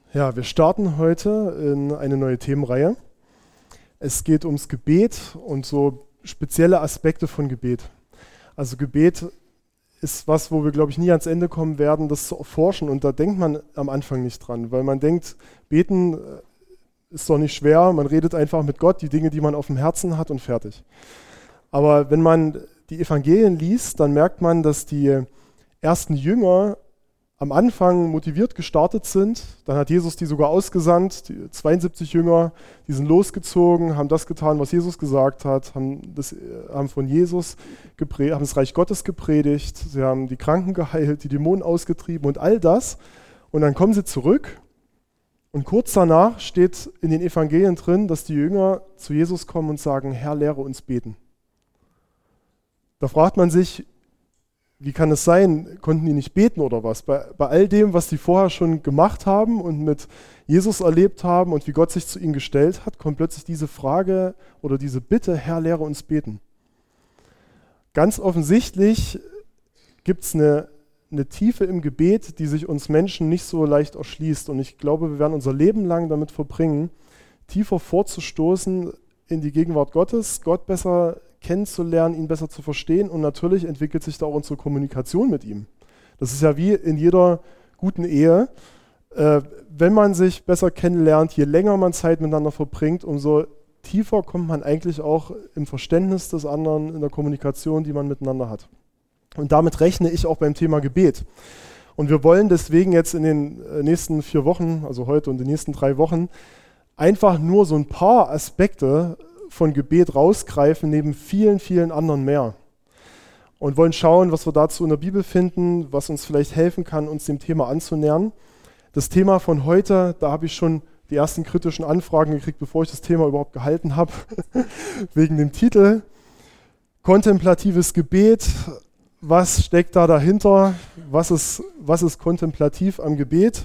Ja, wir starten heute in eine neue Themenreihe. Es geht ums Gebet und so spezielle Aspekte von Gebet. Also Gebet ist was, wo wir, glaube ich, nie ans Ende kommen werden, das zu erforschen. Und da denkt man am Anfang nicht dran, weil man denkt, beten ist doch nicht schwer, man redet einfach mit Gott, die Dinge, die man auf dem Herzen hat und fertig. Aber wenn man die Evangelien liest, dann merkt man, dass die ersten Jünger am Anfang motiviert gestartet sind. Dann hat Jesus die sogar ausgesandt, die 72 Jünger, die sind losgezogen, haben das getan, was Jesus gesagt hat, haben von Jesus gepredigt, haben das Reich Gottes gepredigt, sie haben die Kranken geheilt, die Dämonen ausgetrieben und all das. Und dann kommen sie zurück und kurz danach steht in den Evangelien drin, dass die Jünger zu Jesus kommen und sagen, Herr, lehre uns beten. Da fragt man sich, wie kann es sein, konnten die nicht beten oder was? Bei all dem, was die vorher schon gemacht haben und mit Jesus erlebt haben und wie Gott sich zu ihnen gestellt hat, kommt plötzlich diese Frage oder diese Bitte, Herr, lehre uns beten. Ganz offensichtlich gibt es eine Tiefe im Gebet, die sich uns Menschen nicht so leicht erschließt. Und ich glaube, wir werden unser Leben lang damit verbringen, tiefer vorzustoßen in die Gegenwart Gottes, Gott besser kennenzulernen, ihn besser zu verstehen, und natürlich entwickelt sich da auch unsere Kommunikation mit ihm. Das ist ja wie in jeder guten Ehe. Wenn man sich besser kennenlernt, je länger man Zeit miteinander verbringt, umso tiefer kommt man eigentlich auch im Verständnis des anderen, in der Kommunikation, die man miteinander hat. Und damit rechne ich auch beim Thema Gebet. Und wir wollen deswegen jetzt in den nächsten 4 Wochen, also heute und die nächsten 3 Wochen, einfach nur so ein paar Aspekte von Gebet rausgreifen, neben vielen, vielen anderen mehr. Und wollen schauen, was wir dazu in der Bibel finden, was uns vielleicht helfen kann, uns dem Thema anzunähern. Das Thema von heute, da habe ich schon die ersten kritischen Anfragen gekriegt, bevor ich das Thema überhaupt gehalten habe, wegen dem Titel. Kontemplatives Gebet, was steckt da dahinter? Was ist kontemplativ am Gebet?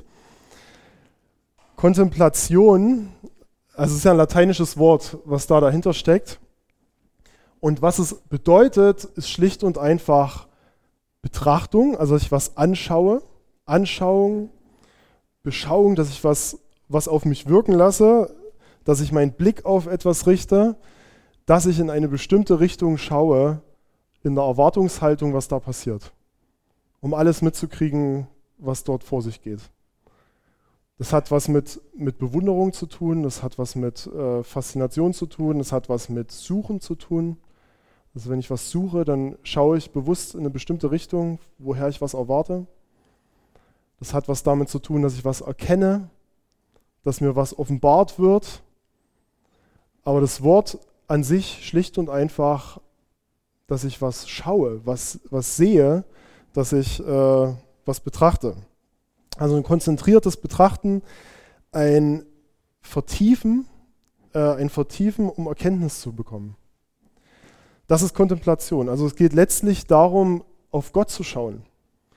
Kontemplation, also es ist ja ein lateinisches Wort, was da dahinter steckt. Und was es bedeutet, ist schlicht und einfach Betrachtung, also dass ich was anschaue, Anschauung, Beschauung, dass ich was auf mich wirken lasse, dass ich meinen Blick auf etwas richte, dass ich in eine bestimmte Richtung schaue, in der Erwartungshaltung, was da passiert, um alles mitzukriegen, was dort vor sich geht. Das hat was mit Bewunderung zu tun, das hat was mit Faszination zu tun, das hat was mit Suchen zu tun. Also wenn ich was suche, dann schaue ich bewusst in eine bestimmte Richtung, woher ich was erwarte. Das hat was damit zu tun, dass ich was erkenne, dass mir was offenbart wird. Aber das Wort an sich schlicht und einfach, dass ich was schaue, was sehe, dass ich was betrachte. Also ein konzentriertes Betrachten, ein Vertiefen, um Erkenntnis zu bekommen. Das ist Kontemplation. Also es geht letztlich darum, auf Gott zu schauen.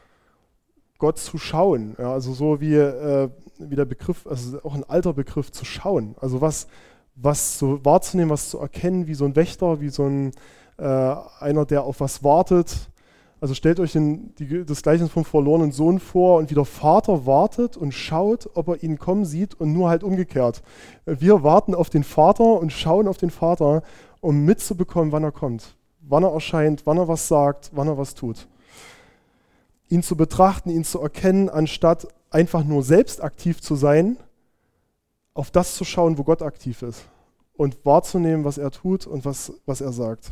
Gott zu schauen. Ja, also so wie der Begriff, also auch ein alter Begriff, zu schauen. Also was so wahrzunehmen, was zu erkennen, wie so ein Wächter, wie so einer, der auf was wartet. Also stellt euch das Gleichnis vom verlorenen Sohn vor, und wie der Vater wartet und schaut, ob er ihn kommen sieht, und nur halt umgekehrt. Wir warten auf den Vater und schauen auf den Vater, um mitzubekommen, wann er kommt, wann er erscheint, wann er was sagt, wann er was tut. Ihn zu betrachten, ihn zu erkennen, anstatt einfach nur selbst aktiv zu sein, auf das zu schauen, wo Gott aktiv ist, und wahrzunehmen, was er tut und was er sagt.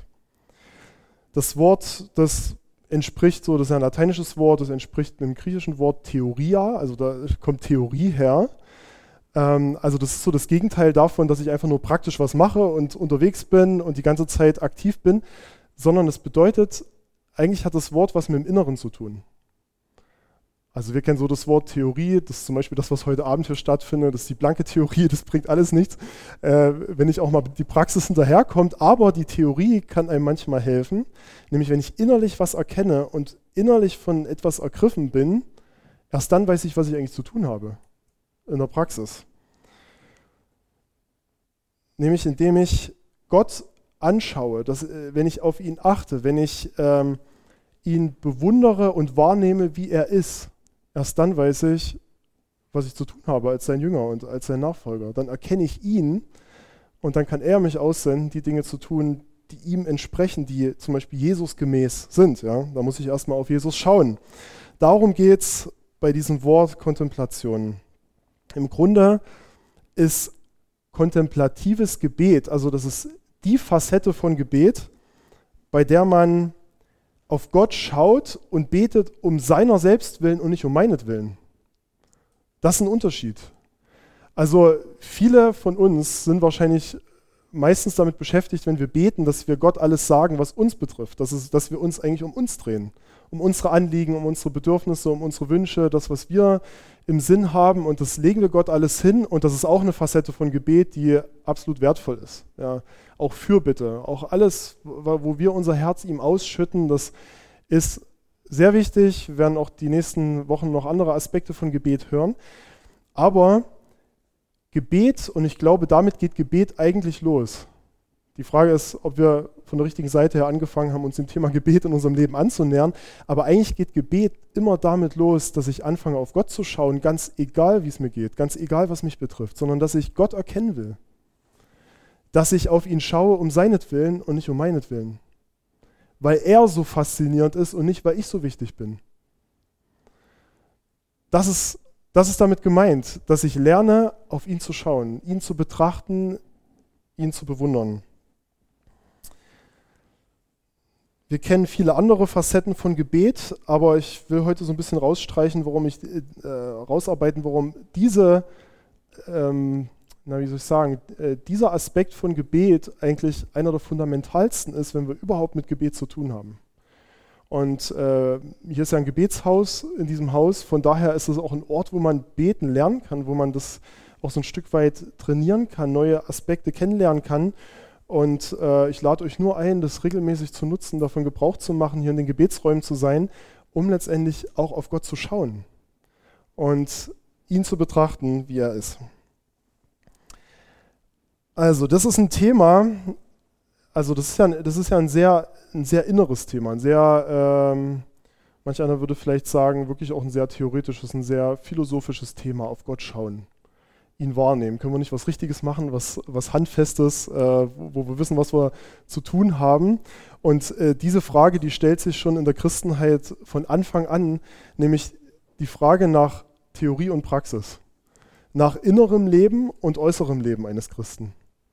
Das Wort, das entspricht so, das ist ein lateinisches Wort, das entspricht einem griechischen Wort Theoria, also da kommt Theorie her. Also das ist so das Gegenteil davon, dass ich einfach nur praktisch was mache und unterwegs bin und die ganze Zeit aktiv bin, sondern es bedeutet, eigentlich hat das Wort was mit dem Inneren zu tun. Also wir kennen so das Wort Theorie, das ist zum Beispiel das, was heute Abend hier stattfindet, das ist die blanke Theorie, das bringt alles nichts, wenn nicht auch mal die Praxis hinterherkommt, aber die Theorie kann einem manchmal helfen, nämlich wenn ich innerlich was erkenne und innerlich von etwas ergriffen bin, erst dann weiß ich, was ich eigentlich zu tun habe in der Praxis. Nämlich indem ich Gott anschaue, wenn ich auf ihn achte, wenn ich ihn bewundere und wahrnehme, wie er ist. Erst dann weiß ich, was ich zu tun habe als sein Jünger und als sein Nachfolger. Dann erkenne ich ihn und dann kann er mich aussenden, die Dinge zu tun, die ihm entsprechen, die zum Beispiel Jesus gemäß sind. Ja? Da muss ich erstmal auf Jesus schauen. Darum geht es bei diesem Wort Kontemplation. Im Grunde ist kontemplatives Gebet, also das ist die Facette von Gebet, bei der man auf Gott schaut und betet um seiner selbst willen und nicht um meinetwillen. Das ist ein Unterschied. Also viele von uns sind wahrscheinlich meistens damit beschäftigt, wenn wir beten, dass wir Gott alles sagen, was uns betrifft. Dass wir uns eigentlich um uns drehen, um unsere Anliegen, um unsere Bedürfnisse, um unsere Wünsche, das, was wir im Sinn haben, und das legen wir Gott alles hin, und das ist auch eine Facette von Gebet, die absolut wertvoll ist. Ja, auch Fürbitte, auch alles, wo wir unser Herz ihm ausschütten, das ist sehr wichtig. Wir werden auch die nächsten Wochen noch andere Aspekte von Gebet hören. Aber Gebet, und ich glaube, damit geht Gebet eigentlich los. Die Frage ist, ob wir von der richtigen Seite her angefangen haben, uns dem Thema Gebet in unserem Leben anzunähern. Aber eigentlich geht Gebet immer damit los, dass ich anfange, auf Gott zu schauen, ganz egal, wie es mir geht, ganz egal, was mich betrifft, sondern dass ich Gott erkennen will. Dass ich auf ihn schaue um seinetwillen und nicht um meinetwillen. Weil er so faszinierend ist und nicht, weil ich so wichtig bin. Das ist damit gemeint, dass ich lerne, auf ihn zu schauen, ihn zu betrachten, ihn zu bewundern. Wir kennen viele andere Facetten von Gebet, aber ich will heute so ein bisschen rausarbeiten, warum dieser Aspekt von Gebet eigentlich einer der fundamentalsten ist, wenn wir überhaupt mit Gebet zu tun haben. Und hier ist ja ein Gebetshaus in diesem Haus, von daher ist es auch ein Ort, wo man beten lernen kann, wo man das auch so ein Stück weit trainieren kann, neue Aspekte kennenlernen kann. Und ich lade euch nur ein, das regelmäßig zu nutzen, davon Gebrauch zu machen, hier in den Gebetsräumen zu sein, um letztendlich auch auf Gott zu schauen und ihn zu betrachten, wie er ist. Also das ist ein Thema, also das ist ja ein sehr inneres Thema, ein sehr, manch einer würde vielleicht sagen, wirklich auch ein sehr theoretisches, ein sehr philosophisches Thema, auf Gott schauen, ihn wahrnehmen. Können wir nicht was Richtiges machen, was Handfestes, wo wir wissen, was wir zu tun haben? Und diese Frage, die stellt sich schon in der Christenheit von Anfang an, nämlich die Frage nach Theorie und Praxis, nach innerem Leben und äußerem Leben eines Christen.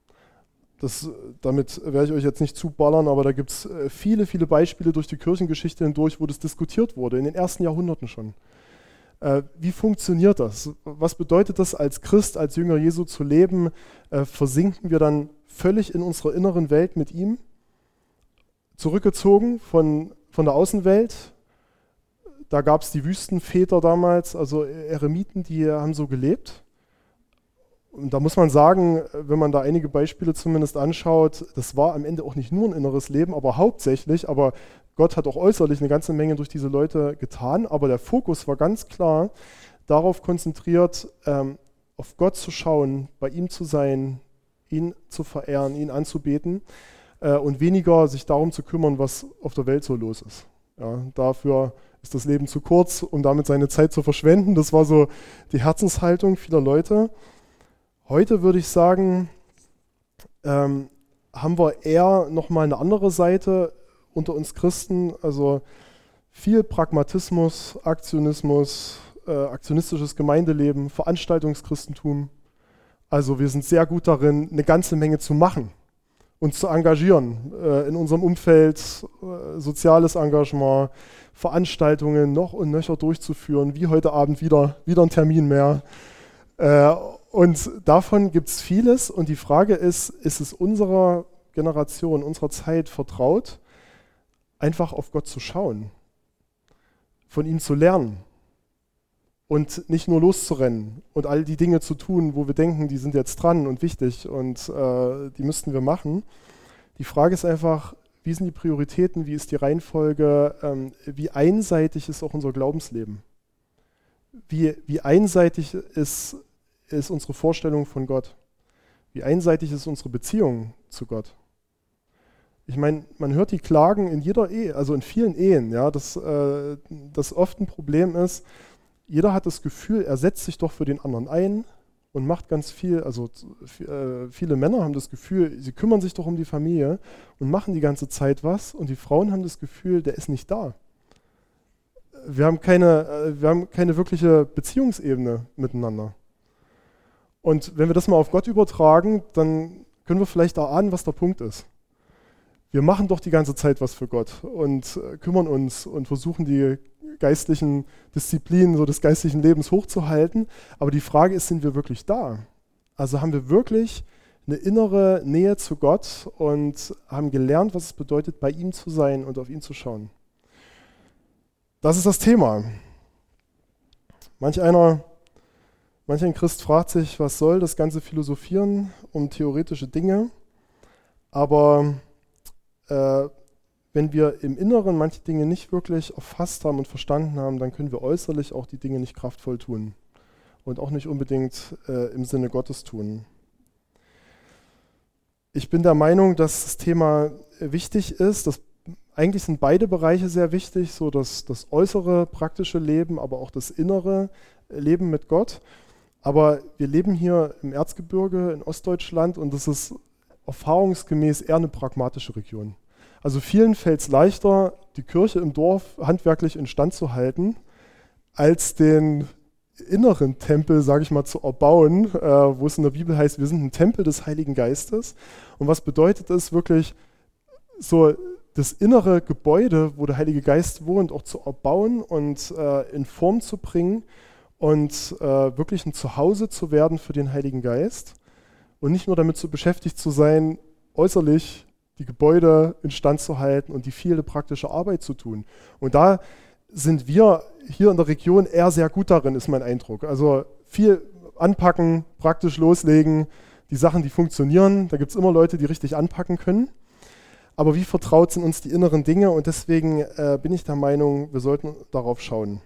Damit werde ich euch jetzt nicht zuballern, aber da gibt es viele, viele Beispiele durch die Kirchengeschichte hindurch, wo das diskutiert wurde, in den ersten Jahrhunderten schon. Wie funktioniert das? Was bedeutet das, als Christ, als Jünger Jesu zu leben? Versinken wir dann völlig in unserer inneren Welt mit ihm? Zurückgezogen von der Außenwelt? Da gab es die Wüstenväter damals, also Eremiten, die haben so gelebt. Und da muss man sagen, wenn man da einige Beispiele zumindest anschaut, das war am Ende auch nicht nur ein inneres Leben, aber hauptsächlich, aber Gott hat auch äußerlich eine ganze Menge durch diese Leute getan, aber der Fokus war ganz klar darauf konzentriert, auf Gott zu schauen, bei ihm zu sein, ihn zu verehren, ihn anzubeten und weniger sich darum zu kümmern, was auf der Welt so los ist. Ja, dafür ist das Leben zu kurz, um damit seine Zeit zu verschwenden. Das war so die Herzenshaltung vieler Leute. Heute würde ich sagen, haben wir eher nochmal eine andere Seite unter uns Christen, also viel Pragmatismus, Aktionismus, aktionistisches Gemeindeleben, Veranstaltungschristentum. Also wir sind sehr gut darin, eine ganze Menge zu machen, uns zu engagieren in unserem Umfeld, soziales Engagement, Veranstaltungen noch und nöcher durchzuführen, wie heute Abend wieder ein Termin mehr. Und davon gibt es vieles, und die Frage ist es unserer Generation, unserer Zeit vertraut, einfach auf Gott zu schauen, von ihm zu lernen und nicht nur loszurennen und all die Dinge zu tun, wo wir denken, die sind jetzt dran und wichtig und die müssten wir machen. Die Frage ist einfach, wie sind die Prioritäten, wie ist die Reihenfolge, wie einseitig ist auch unser Glaubensleben? Wie einseitig ist unsere Vorstellung von Gott? Wie einseitig ist unsere Beziehung zu Gott? Ich meine, man hört die Klagen in jeder Ehe, also in vielen Ehen, ja, dass oft ein Problem ist, jeder hat das Gefühl, er setzt sich doch für den anderen ein und macht ganz viel. Also viele Männer haben das Gefühl, sie kümmern sich doch um die Familie und machen die ganze Zeit was, und die Frauen haben das Gefühl, der ist nicht da. Wir haben keine wirkliche Beziehungsebene miteinander. Und wenn wir das mal auf Gott übertragen, dann können wir vielleicht erahnen, was der Punkt ist. Wir machen doch die ganze Zeit was für Gott und kümmern uns und versuchen die geistlichen Disziplinen so des geistlichen Lebens hochzuhalten. Aber die Frage ist, sind wir wirklich da? Also haben wir wirklich eine innere Nähe zu Gott und haben gelernt, was es bedeutet, bei ihm zu sein und auf ihn zu schauen. Das ist das Thema. Manch ein Christ fragt sich, was soll das ganze Philosophieren um theoretische Dinge? Aber wenn wir im Inneren manche Dinge nicht wirklich erfasst haben und verstanden haben, dann können wir äußerlich auch die Dinge nicht kraftvoll tun und auch nicht unbedingt im Sinne Gottes tun. Ich bin der Meinung, dass das Thema wichtig ist. Eigentlich sind beide Bereiche sehr wichtig, so das äußere praktische Leben, aber auch das innere Leben mit Gott. Aber wir leben hier im Erzgebirge in Ostdeutschland und das ist erfahrungsgemäß eher eine pragmatische Region. Also vielen fällt es leichter, die Kirche im Dorf handwerklich instand zu halten, als den inneren Tempel, sage ich mal, zu erbauen, wo es in der Bibel heißt, wir sind ein Tempel des Heiligen Geistes. Und was bedeutet es wirklich, so das innere Gebäude, wo der Heilige Geist wohnt, auch zu erbauen und in Form zu bringen und wirklich ein Zuhause zu werden für den Heiligen Geist und nicht nur damit so beschäftigt zu sein, äußerlich die Gebäude instand zu halten und die viele praktische Arbeit zu tun. Und da sind wir hier in der Region eher sehr gut darin, ist mein Eindruck. Also viel anpacken, praktisch loslegen, die Sachen, die funktionieren. Da gibt es immer Leute, die richtig anpacken können. Aber wie vertraut sind uns die inneren Dinge? Und deswegen bin ich der Meinung, wir sollten darauf schauen.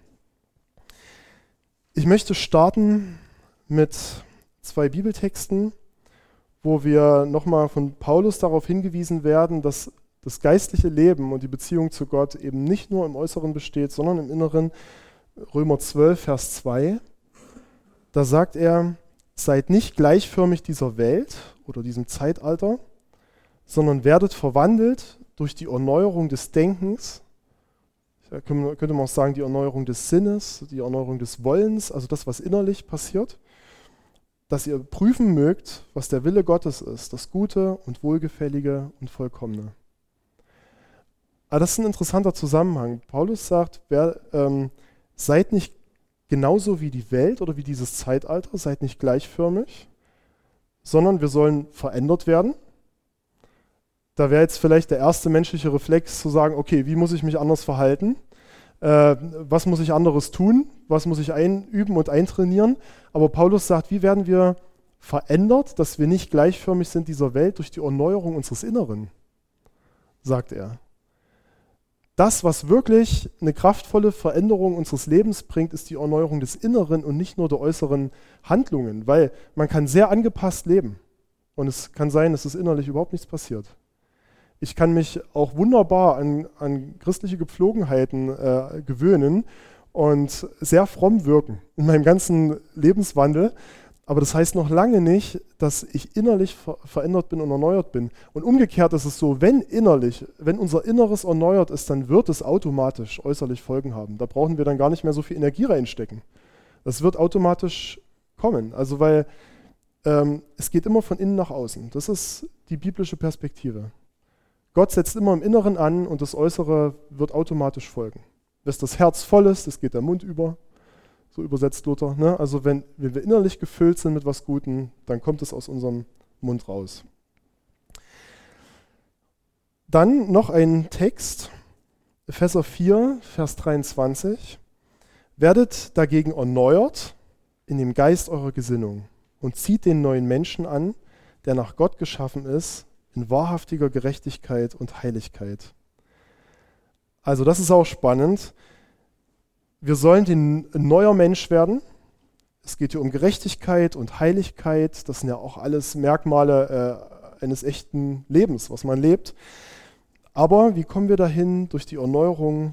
Ich möchte starten mit 2 Bibeltexten, wo wir nochmal von Paulus darauf hingewiesen werden, dass das geistliche Leben und die Beziehung zu Gott eben nicht nur im Äußeren besteht, sondern im Inneren. Römer 12, Vers 2, da sagt er, seid nicht gleichförmig dieser Welt oder diesem Zeitalter, sondern werdet verwandelt durch die Erneuerung des Denkens. Da könnte man auch sagen, die Erneuerung des Sinnes, die Erneuerung des Wollens, also das, was innerlich passiert, dass ihr prüfen mögt, was der Wille Gottes ist, das Gute und Wohlgefällige und Vollkommene. Aber das ist ein interessanter Zusammenhang. Paulus sagt, seid nicht genauso wie die Welt oder wie dieses Zeitalter, seid nicht gleichförmig, sondern wir sollen verändert werden. Da wäre jetzt vielleicht der erste menschliche Reflex zu sagen, okay, wie muss ich mich anders verhalten? Was muss ich anderes tun? Was muss ich einüben und eintrainieren? Aber Paulus sagt, wie werden wir verändert, dass wir nicht gleichförmig sind dieser Welt durch die Erneuerung unseres Inneren, sagt er. Das, was wirklich eine kraftvolle Veränderung unseres Lebens bringt, ist die Erneuerung des Inneren und nicht nur der äußeren Handlungen, weil man kann sehr angepasst leben und es kann sein, dass es innerlich überhaupt nichts passiert. Ich kann mich auch wunderbar an christliche Gepflogenheiten gewöhnen und sehr fromm wirken in meinem ganzen Lebenswandel. Aber das heißt noch lange nicht, dass ich innerlich verändert bin und erneuert bin. Und umgekehrt ist es so, wenn unser Inneres erneuert ist, dann wird es automatisch äußerlich Folgen haben. Da brauchen wir dann gar nicht mehr so viel Energie reinstecken. Das wird automatisch kommen. Also weil es geht immer von innen nach außen. Das ist die biblische Perspektive. Gott setzt immer im Inneren an und das Äußere wird automatisch folgen. Wenn das Herz voll ist, das geht der Mund über, so übersetzt Luther. Ne? Also wenn wir innerlich gefüllt sind mit was Gutem, dann kommt es aus unserem Mund raus. Dann noch ein Text, Epheser 4, Vers 23. Werdet dagegen erneuert in dem Geist eurer Gesinnung und zieht den neuen Menschen an, der nach Gott geschaffen ist, in wahrhaftiger Gerechtigkeit und Heiligkeit. Also das ist auch spannend. Wir sollen ein neuer Mensch werden. Es geht hier um Gerechtigkeit und Heiligkeit. Das sind ja auch alles Merkmale eines echten Lebens, was man lebt. Aber wie kommen wir dahin? Durch die Erneuerung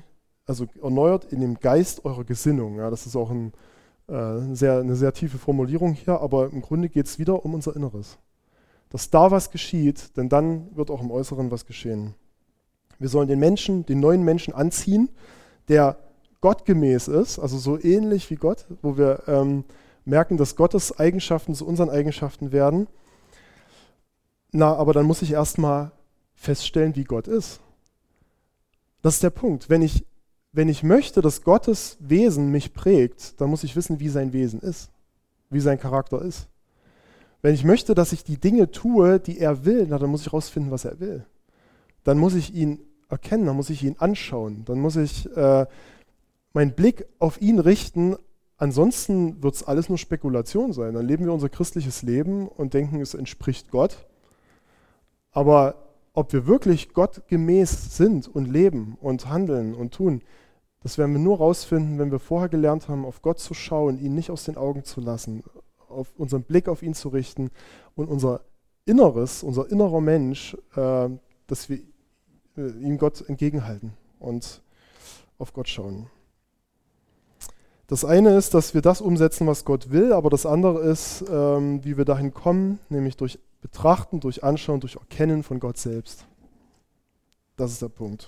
also erneuert in dem Geist eurer Gesinnung. Ja, das ist auch eine sehr tiefe Formulierung hier, aber im Grunde geht es wieder um unser Inneres. Dass da was geschieht, denn dann wird auch im Äußeren was geschehen. Wir sollen den neuen Menschen anziehen, der gottgemäß ist, also so ähnlich wie Gott, wo wir merken, dass Gottes Eigenschaften zu unseren Eigenschaften werden. Aber dann muss ich erstmal feststellen, wie Gott ist. Das ist der Punkt. Wenn ich möchte, dass Gottes Wesen mich prägt, dann muss ich wissen, wie sein Wesen ist, wie sein Charakter ist. Wenn ich möchte, dass ich die Dinge tue, die er will, dann muss ich herausfinden, was er will. Dann muss ich ihn erkennen, dann muss ich ihn anschauen, dann muss ich meinen Blick auf ihn richten. Ansonsten wird es alles nur Spekulation sein. Dann leben wir unser christliches Leben und denken, es entspricht Gott. Aber ob wir wirklich gottgemäß sind und leben und handeln und tun, das werden wir nur rausfinden, wenn wir vorher gelernt haben, auf Gott zu schauen, ihn nicht aus den Augen zu lassen, auf unseren Blick auf ihn zu richten und unser Inneres, unser innerer Mensch, dass wir ihm Gott entgegenhalten und auf Gott schauen. Das eine ist, dass wir das umsetzen, was Gott will, aber das andere ist, wie wir dahin kommen, nämlich durch Betrachten, durch Anschauen, durch Erkennen von Gott selbst. Das ist der Punkt.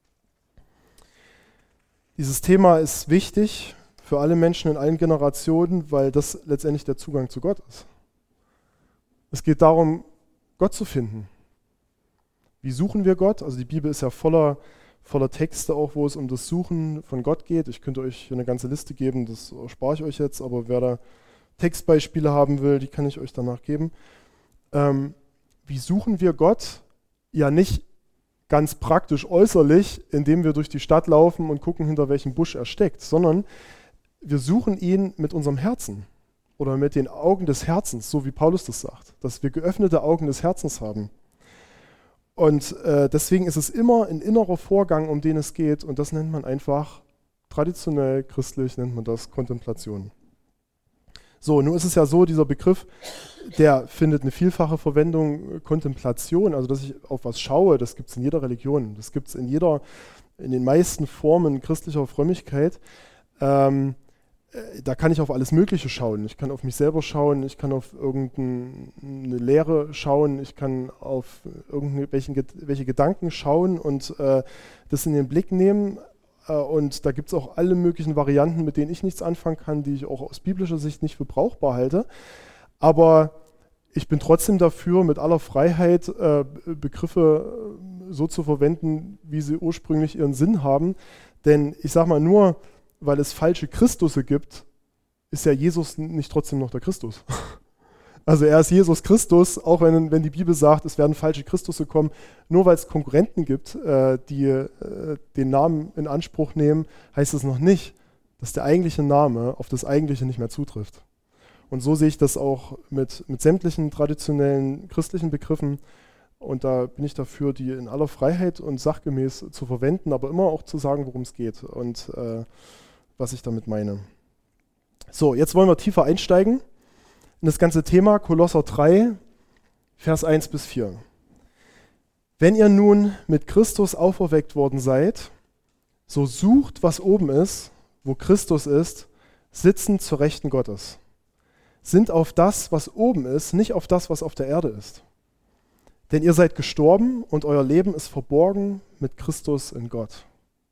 Dieses Thema ist wichtig für alle Menschen in allen Generationen, weil das letztendlich der Zugang zu Gott ist. Es geht darum, Gott zu finden. Wie suchen wir Gott? Also die Bibel ist ja voller Texte auch, wo es um das Suchen von Gott geht. Ich könnte euch eine ganze Liste geben, das spare ich euch jetzt, aber wer da Textbeispiele haben will, die kann ich euch danach geben. Wie suchen wir Gott? Ja, nicht ganz praktisch äußerlich, indem wir durch die Stadt laufen und gucken, hinter welchem Busch er steckt, sondern wir suchen ihn mit unserem Herzen oder mit den Augen des Herzens, so wie Paulus das sagt, dass wir geöffnete Augen des Herzens haben. Und deswegen ist es immer ein innerer Vorgang, um den es geht, und das nennt man einfach, traditionell christlich nennt man das Kontemplation. So, nun ist es ja so, dieser Begriff, der findet eine vielfache Verwendung, Kontemplation, also dass ich auf was schaue, das gibt es in jeder Religion, das gibt es in den meisten Formen christlicher Frömmigkeit. Da kann ich auf alles Mögliche schauen. Ich kann auf mich selber schauen, ich kann auf irgendeine Lehre schauen, ich kann auf welche Gedanken schauen und das in den Blick nehmen. Und da gibt es auch alle möglichen Varianten, mit denen ich nichts anfangen kann, die ich auch aus biblischer Sicht nicht für brauchbar halte. Aber ich bin trotzdem dafür, mit aller Freiheit Begriffe so zu verwenden, wie sie ursprünglich ihren Sinn haben. Denn ich sage mal, nur weil es falsche Christusse gibt, ist ja Jesus nicht trotzdem noch der Christus. Also er ist Jesus Christus, auch wenn die Bibel sagt, es werden falsche Christusse kommen, nur weil es Konkurrenten gibt, die den Namen in Anspruch nehmen, heißt es noch nicht, dass der eigentliche Name auf das Eigentliche nicht mehr zutrifft. Und so sehe ich das auch mit sämtlichen traditionellen christlichen Begriffen. Und da bin ich dafür, die in aller Freiheit und sachgemäß zu verwenden, aber immer auch zu sagen, worum es geht und was ich damit meine. So, jetzt wollen wir tiefer einsteigen in das ganze Thema, Kolosser 3, Vers 1 bis 4. Wenn ihr nun mit Christus auferweckt worden seid, so sucht, was oben ist, wo Christus ist, sitzend zur Rechten Gottes. Sind auf das, was oben ist, nicht auf das, was auf der Erde ist. Denn ihr seid gestorben und euer Leben ist verborgen mit Christus in Gott.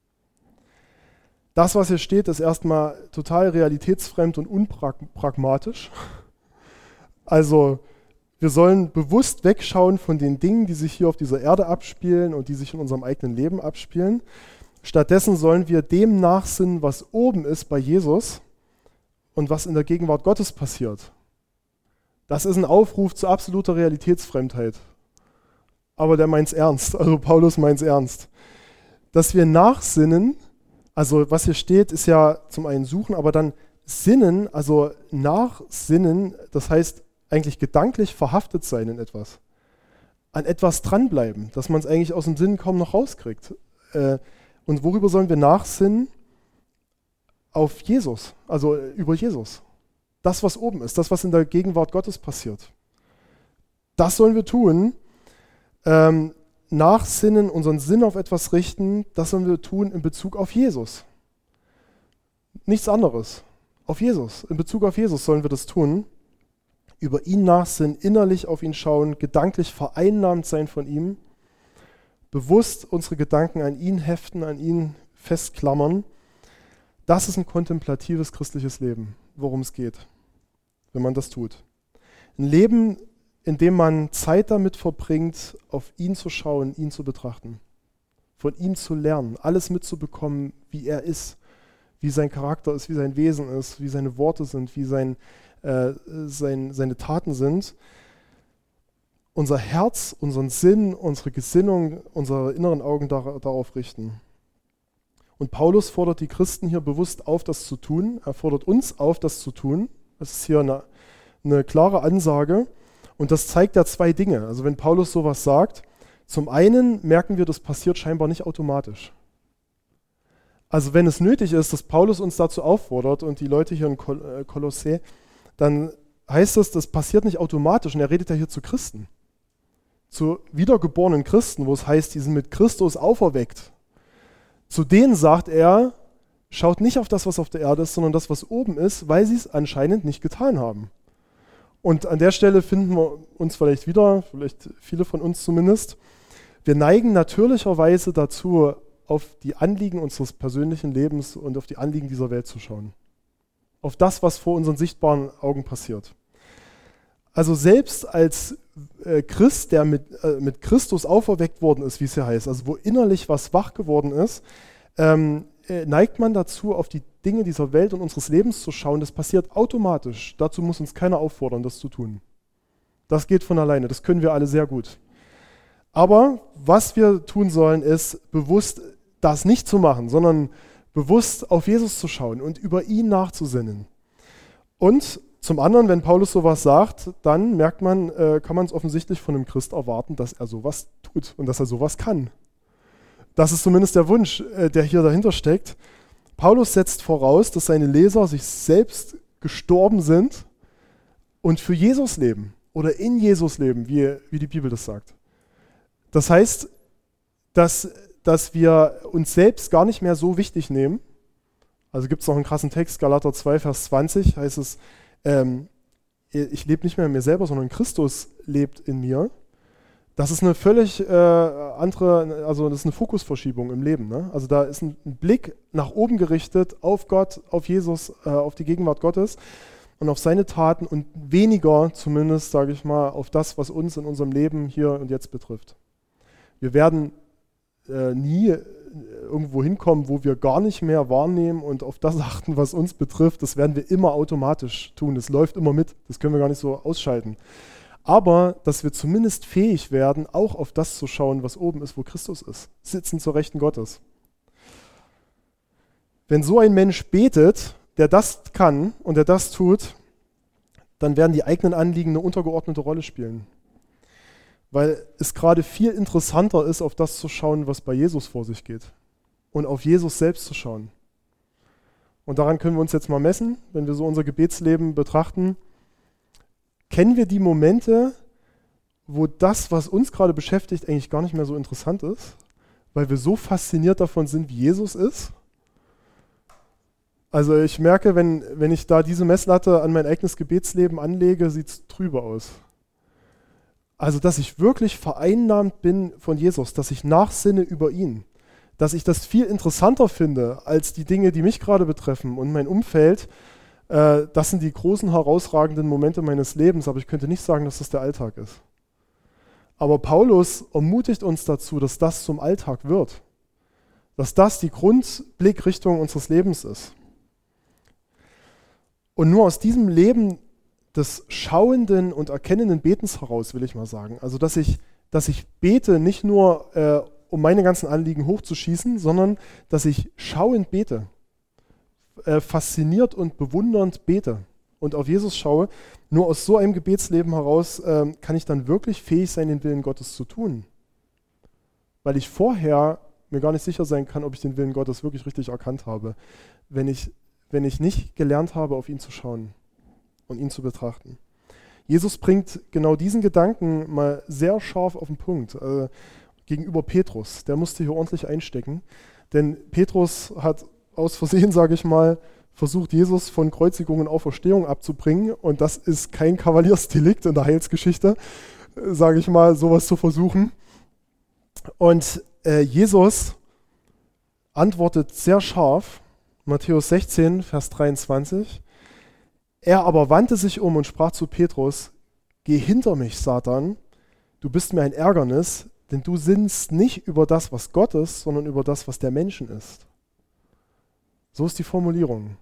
Das, was hier steht, ist erstmal total realitätsfremd und unpragmatisch. Also wir sollen bewusst wegschauen von den Dingen, die sich hier auf dieser Erde abspielen und die sich in unserem eigenen Leben abspielen. Stattdessen sollen wir dem nachsinnen, was oben ist bei Jesus und was in der Gegenwart Gottes passiert. Das ist ein Aufruf zu absoluter Realitätsfremdheit. Aber der meint es ernst, also Paulus meint es ernst. Dass wir nachsinnen, also was hier steht, ist ja zum einen suchen, aber dann sinnen, also nachsinnen, das heißt eigentlich gedanklich verhaftet sein in etwas. An etwas dranbleiben, dass man es eigentlich aus dem Sinn kaum noch rauskriegt. Und worüber sollen wir nachsinnen? Auf Jesus, also über Jesus. Das, was oben ist, das, was in der Gegenwart Gottes passiert. Das sollen wir tun. nachsinnen, unseren Sinn auf etwas richten, das sollen wir tun in Bezug auf Jesus. Nichts anderes. Auf Jesus. In Bezug auf Jesus sollen wir das tun. Über ihn nachsinnen, innerlich auf ihn schauen, gedanklich vereinnahmt sein von ihm, bewusst unsere Gedanken an ihn heften, an ihn festklammern. Das ist ein kontemplatives christliches Leben, worum es geht, wenn man das tut. Ein Leben, in dem man Zeit damit verbringt, auf ihn zu schauen, ihn zu betrachten, von ihm zu lernen, alles mitzubekommen, wie er ist, wie sein Charakter ist, wie sein Wesen ist, wie seine Worte sind, wie seine Taten sind. Unser Herz, unseren Sinn, unsere Gesinnung, unsere inneren Augen darauf richten. Und Paulus fordert die Christen hier bewusst auf, das zu tun. Er fordert uns auf, das zu tun. Das ist hier eine klare Ansage. Und das zeigt ja zwei Dinge. Also wenn Paulus sowas sagt, zum einen merken wir, das passiert scheinbar nicht automatisch. Also wenn es nötig ist, dass Paulus uns dazu auffordert und die Leute hier in Kolossä, dann heißt das passiert nicht automatisch. Und er redet ja hier zu Christen. Zu wiedergeborenen Christen, wo es heißt, die sind mit Christus auferweckt. Zu denen sagt er, schaut nicht auf das, was auf der Erde ist, sondern das, was oben ist, weil sie es anscheinend nicht getan haben. Und an der Stelle finden wir uns vielleicht wieder, vielleicht viele von uns zumindest. Wir neigen natürlicherweise dazu, auf die Anliegen unseres persönlichen Lebens und auf die Anliegen dieser Welt zu schauen. Auf das, was vor unseren sichtbaren Augen passiert. Also selbst als Christ, der mit Christus auferweckt worden ist, wie es hier heißt, also wo innerlich was wach geworden ist, neigt man dazu, auf die Dinge dieser Welt und unseres Lebens zu schauen. Das passiert automatisch. Dazu muss uns keiner auffordern, das zu tun. Das geht von alleine. Das können wir alle sehr gut. Aber was wir tun sollen, ist bewusst das nicht zu machen, sondern bewusst auf Jesus zu schauen und über ihn nachzusinnen. Und zum anderen, wenn Paulus sowas sagt, dann merkt man, kann man es offensichtlich von einem Christ erwarten, dass er sowas tut und dass er sowas kann. Das ist zumindest der Wunsch, der hier dahinter steckt. Paulus setzt voraus, dass seine Leser sich selbst gestorben sind und für Jesus leben oder in Jesus leben, wie die Bibel das sagt. Das heißt, dass wir uns selbst gar nicht mehr so wichtig nehmen. Also gibt es noch einen krassen Text, Galater 2, Vers 20, heißt es, ich lebe nicht mehr in mir selber, sondern Christus lebt in mir. Das ist eine völlig andere, also das ist eine Fokusverschiebung im Leben. Ne? Also da ist ein Blick nach oben gerichtet auf Gott, auf Jesus, auf die Gegenwart Gottes und auf seine Taten und weniger zumindest, sage ich mal, auf das, was uns in unserem Leben hier und jetzt betrifft. Wir werden nie irgendwo hinkommen, wo wir gar nicht mehr wahrnehmen und auf das achten, was uns betrifft. Das werden wir immer automatisch tun. Das läuft immer mit. Das können wir gar nicht so ausschalten. Aber, dass wir zumindest fähig werden, auch auf das zu schauen, was oben ist, wo Christus ist. Sitzen zur Rechten Gottes. Wenn so ein Mensch betet, der das kann und der das tut, dann werden die eigenen Anliegen eine untergeordnete Rolle spielen. Weil es gerade viel interessanter ist, auf das zu schauen, was bei Jesus vor sich geht. Und auf Jesus selbst zu schauen. Und daran können wir uns jetzt mal messen, wenn wir so unser Gebetsleben betrachten. Kennen wir die Momente, wo das, was uns gerade beschäftigt, eigentlich gar nicht mehr so interessant ist? Weil wir so fasziniert davon sind, wie Jesus ist? Also ich merke, wenn ich da diese Messlatte an mein eigenes Gebetsleben anlege, sieht es trüber aus. Also, dass ich wirklich vereinnahmt bin von Jesus, dass ich nachsinne über ihn, dass ich das viel interessanter finde als die Dinge, die mich gerade betreffen und mein Umfeld. Das sind die großen, herausragenden Momente meines Lebens, aber ich könnte nicht sagen, dass das der Alltag ist. Aber Paulus ermutigt uns dazu, dass das zum Alltag wird, dass das die Grundblickrichtung unseres Lebens ist. Und nur aus diesem Leben des schauenden und erkennenden Betens heraus, will ich mal sagen. Also, dass ich bete, nicht nur um meine ganzen Anliegen hochzuschießen, sondern dass ich schauend bete, fasziniert und bewundernd bete und auf Jesus schaue. Nur aus so einem Gebetsleben heraus kann ich dann wirklich fähig sein, den Willen Gottes zu tun. Weil ich vorher mir gar nicht sicher sein kann, ob ich den Willen Gottes wirklich richtig erkannt habe, wenn ich nicht gelernt habe, auf ihn zu schauen und ihn zu betrachten. Jesus bringt genau diesen Gedanken mal sehr scharf auf den Punkt. gegenüber Petrus. Der musste hier ordentlich einstecken, denn Petrus hat aus Versehen, sage ich mal, versucht, Jesus von Kreuzigung und Auferstehung abzubringen, und das ist kein Kavaliersdelikt in der Heilsgeschichte, sage ich mal, sowas zu versuchen. Und Jesus antwortet sehr scharf, Matthäus 16, Vers 23. Er aber wandte sich um und sprach zu Petrus: Geh hinter mich, Satan, du bist mir ein Ärgernis, denn du sinnst nicht über das, was Gott ist, sondern über das, was der Menschen ist. So ist die Formulierung.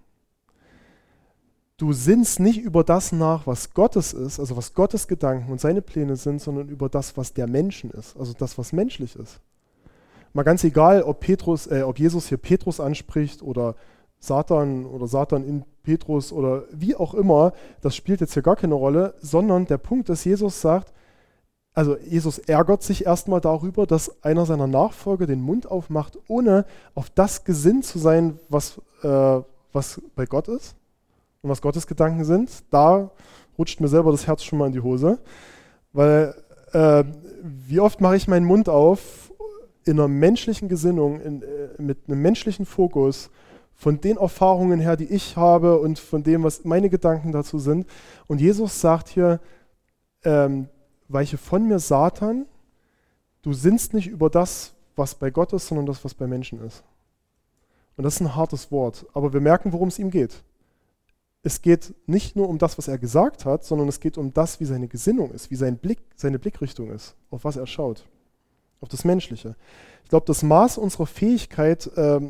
Du sinnst nicht über das nach, was Gottes ist, also was Gottes Gedanken und seine Pläne sind, sondern über das, was der Menschen ist, also das, was menschlich ist. Mal ganz egal, ob Jesus hier Petrus anspricht oder Satan in Petrus oder wie auch immer, das spielt jetzt hier gar keine Rolle, sondern der Punkt ist, Jesus sagt, also Jesus ärgert sich erstmal darüber, dass einer seiner Nachfolger den Mund aufmacht, ohne auf das gesinnt zu sein, was bei Gott ist und was Gottes Gedanken sind. Da rutscht mir selber das Herz schon mal in die Hose, weil wie oft mache ich meinen Mund auf in einer menschlichen Gesinnung, mit einem menschlichen Fokus, von den Erfahrungen her, die ich habe und von dem, was meine Gedanken dazu sind. Und Jesus sagt hier, weiche von mir, Satan, du sinnst nicht über das, was bei Gott ist, sondern das, was bei Menschen ist. Und das ist ein hartes Wort, aber wir merken, worum es ihm geht. Es geht nicht nur um das, was er gesagt hat, sondern es geht um das, wie seine Gesinnung ist, wie seine Blickrichtung ist, auf was er schaut, auf das Menschliche. Ich glaube, das Maß unserer Fähigkeit,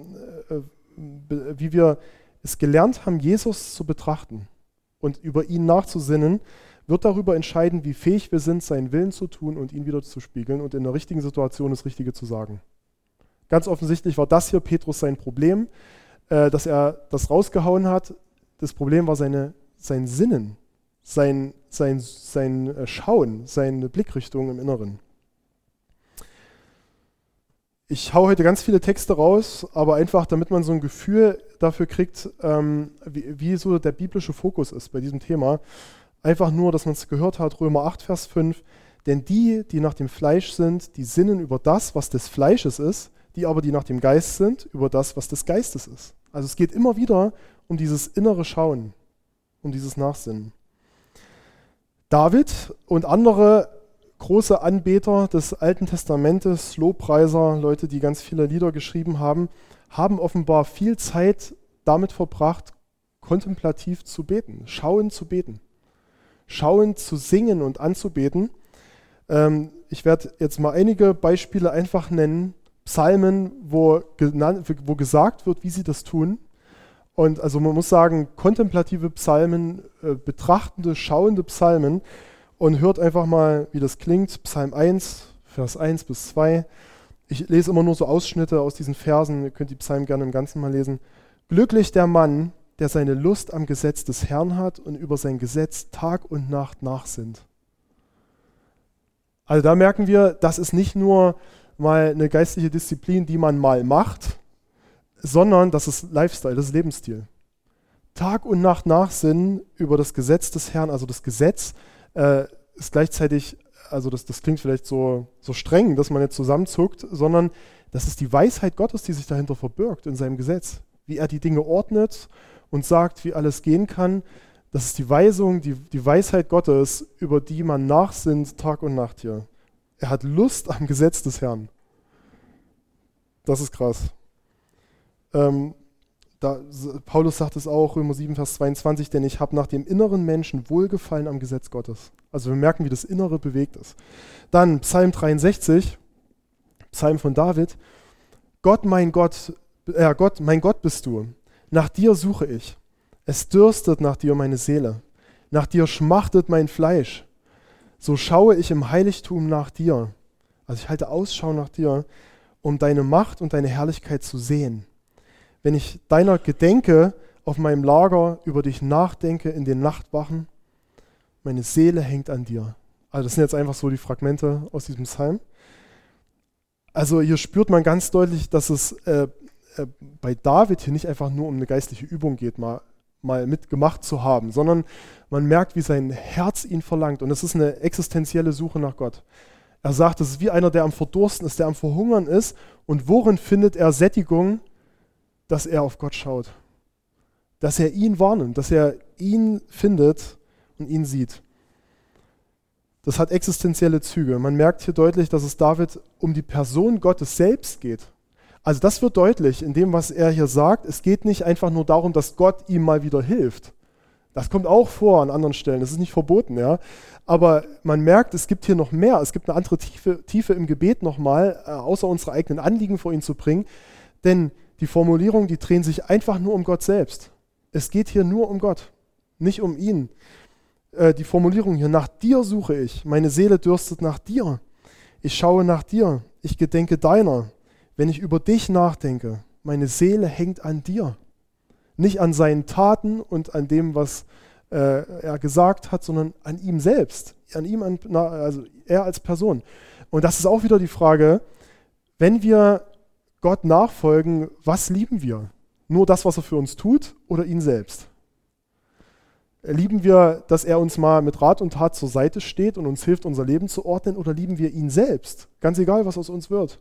wie wir es gelernt haben, Jesus zu betrachten und über ihn nachzusinnen, wird darüber entscheiden, wie fähig wir sind, seinen Willen zu tun und ihn wieder zu spiegeln und in der richtigen Situation das Richtige zu sagen. Ganz offensichtlich war das hier Petrus sein Problem, dass er das rausgehauen hat. Das Problem war sein Sinnen, sein Schauen, seine Blickrichtung im Inneren. Ich hau heute ganz viele Texte raus, aber einfach, damit man so ein Gefühl dafür kriegt, wie so der biblische Fokus ist bei diesem Thema. Einfach nur, dass man es gehört hat, Römer 8, Vers 5. Denn die nach dem Fleisch sind, die sinnen über das, was des Fleisches ist, die aber, die nach dem Geist sind, über das, was des Geistes ist. Also es geht immer wieder um dieses innere Schauen, um dieses Nachsinnen. David und andere große Anbeter des Alten Testamentes, Lobpreiser, Leute, die ganz viele Lieder geschrieben haben, haben offenbar viel Zeit damit verbracht, kontemplativ zu beten, schauend zu beten, schauend zu singen und anzubeten. Ich werde jetzt mal einige Beispiele einfach nennen, Psalmen, wo gesagt wird, wie sie das tun. Und also man muss sagen, kontemplative Psalmen, betrachtende, schauende Psalmen. Und hört einfach mal, wie das klingt. Psalm 1, Vers 1 bis 2. Ich lese immer nur so Ausschnitte aus diesen Versen. Ihr könnt die Psalmen gerne im Ganzen mal lesen. Glücklich der Mann, der seine Lust am Gesetz des Herrn hat und über sein Gesetz Tag und Nacht nachsinnt. Also da merken wir, das ist nicht nur mal eine geistliche Disziplin, die man mal macht, sondern das ist Lifestyle, das ist Lebensstil. Tag und Nacht nachsinnen über das Gesetz des Herrn, also das Gesetz, ist gleichzeitig, also das klingt vielleicht so streng, dass man jetzt zusammenzuckt, sondern das ist die Weisheit Gottes, die sich dahinter verbirgt in seinem Gesetz. Wie er die Dinge ordnet und sagt, wie alles gehen kann. Das ist die Weisung, die Weisheit Gottes, über die man nachsinnt Tag und Nacht hier. Er hat Lust am Gesetz des Herrn. Das ist krass. Paulus sagt es auch, Römer 7, Vers 22, denn ich habe nach dem inneren Menschen Wohlgefallen am Gesetz Gottes. Also wir merken, wie das Innere bewegt ist. Dann Psalm 63, Psalm von David. Gott, mein Gott bist du. Nach dir suche ich. Es dürstet nach dir meine Seele. Nach dir schmachtet mein Fleisch. So schaue ich im Heiligtum nach dir. Also ich halte Ausschau nach dir, um deine Macht und deine Herrlichkeit zu sehen. Wenn ich deiner gedenke, auf meinem Lager über dich nachdenke in den Nachtwachen, meine Seele hängt an dir. Also das sind jetzt einfach so die Fragmente aus diesem Psalm. Also hier spürt man ganz deutlich, dass es bei David hier nicht einfach nur um eine geistliche Übung geht, mal mitgemacht zu haben, sondern man merkt, wie sein Herz ihn verlangt. Und es ist eine existenzielle Suche nach Gott. Er sagt, es ist wie einer, der am Verdursten ist, der am Verhungern ist. Und worin findet er Sättigung? Dass er auf Gott schaut. Dass er ihn wahrnimmt, dass er ihn findet und ihn sieht. Das hat existenzielle Züge. Man merkt hier deutlich, dass es David um die Person Gottes selbst geht. Also das wird deutlich in dem, was er hier sagt. Es geht nicht einfach nur darum, dass Gott ihm mal wieder hilft. Das kommt auch vor an anderen Stellen, das ist nicht verboten, ja. Aber man merkt, es gibt hier noch mehr. Es gibt eine andere Tiefe im Gebet nochmal, außer unsere eigenen Anliegen vor ihn zu bringen. Denn die Formulierungen, die drehen sich einfach nur um Gott selbst. Es geht hier nur um Gott, nicht um ihn. Die Formulierung hier, nach dir suche ich, meine Seele dürstet nach dir. Ich schaue nach dir, ich gedenke deiner. Wenn ich über dich nachdenke, meine Seele hängt an dir. Nicht an seinen Taten und an dem, was er gesagt hat, sondern an ihm selbst, an ihm, also er als Person. Und das ist auch wieder die Frage, wenn wir Gott nachfolgen, was lieben wir? Nur das, was er für uns tut, oder ihn selbst? Lieben wir, dass er uns mal mit Rat und Tat zur Seite steht und uns hilft, unser Leben zu ordnen, oder lieben wir ihn selbst? Ganz egal, was aus uns wird.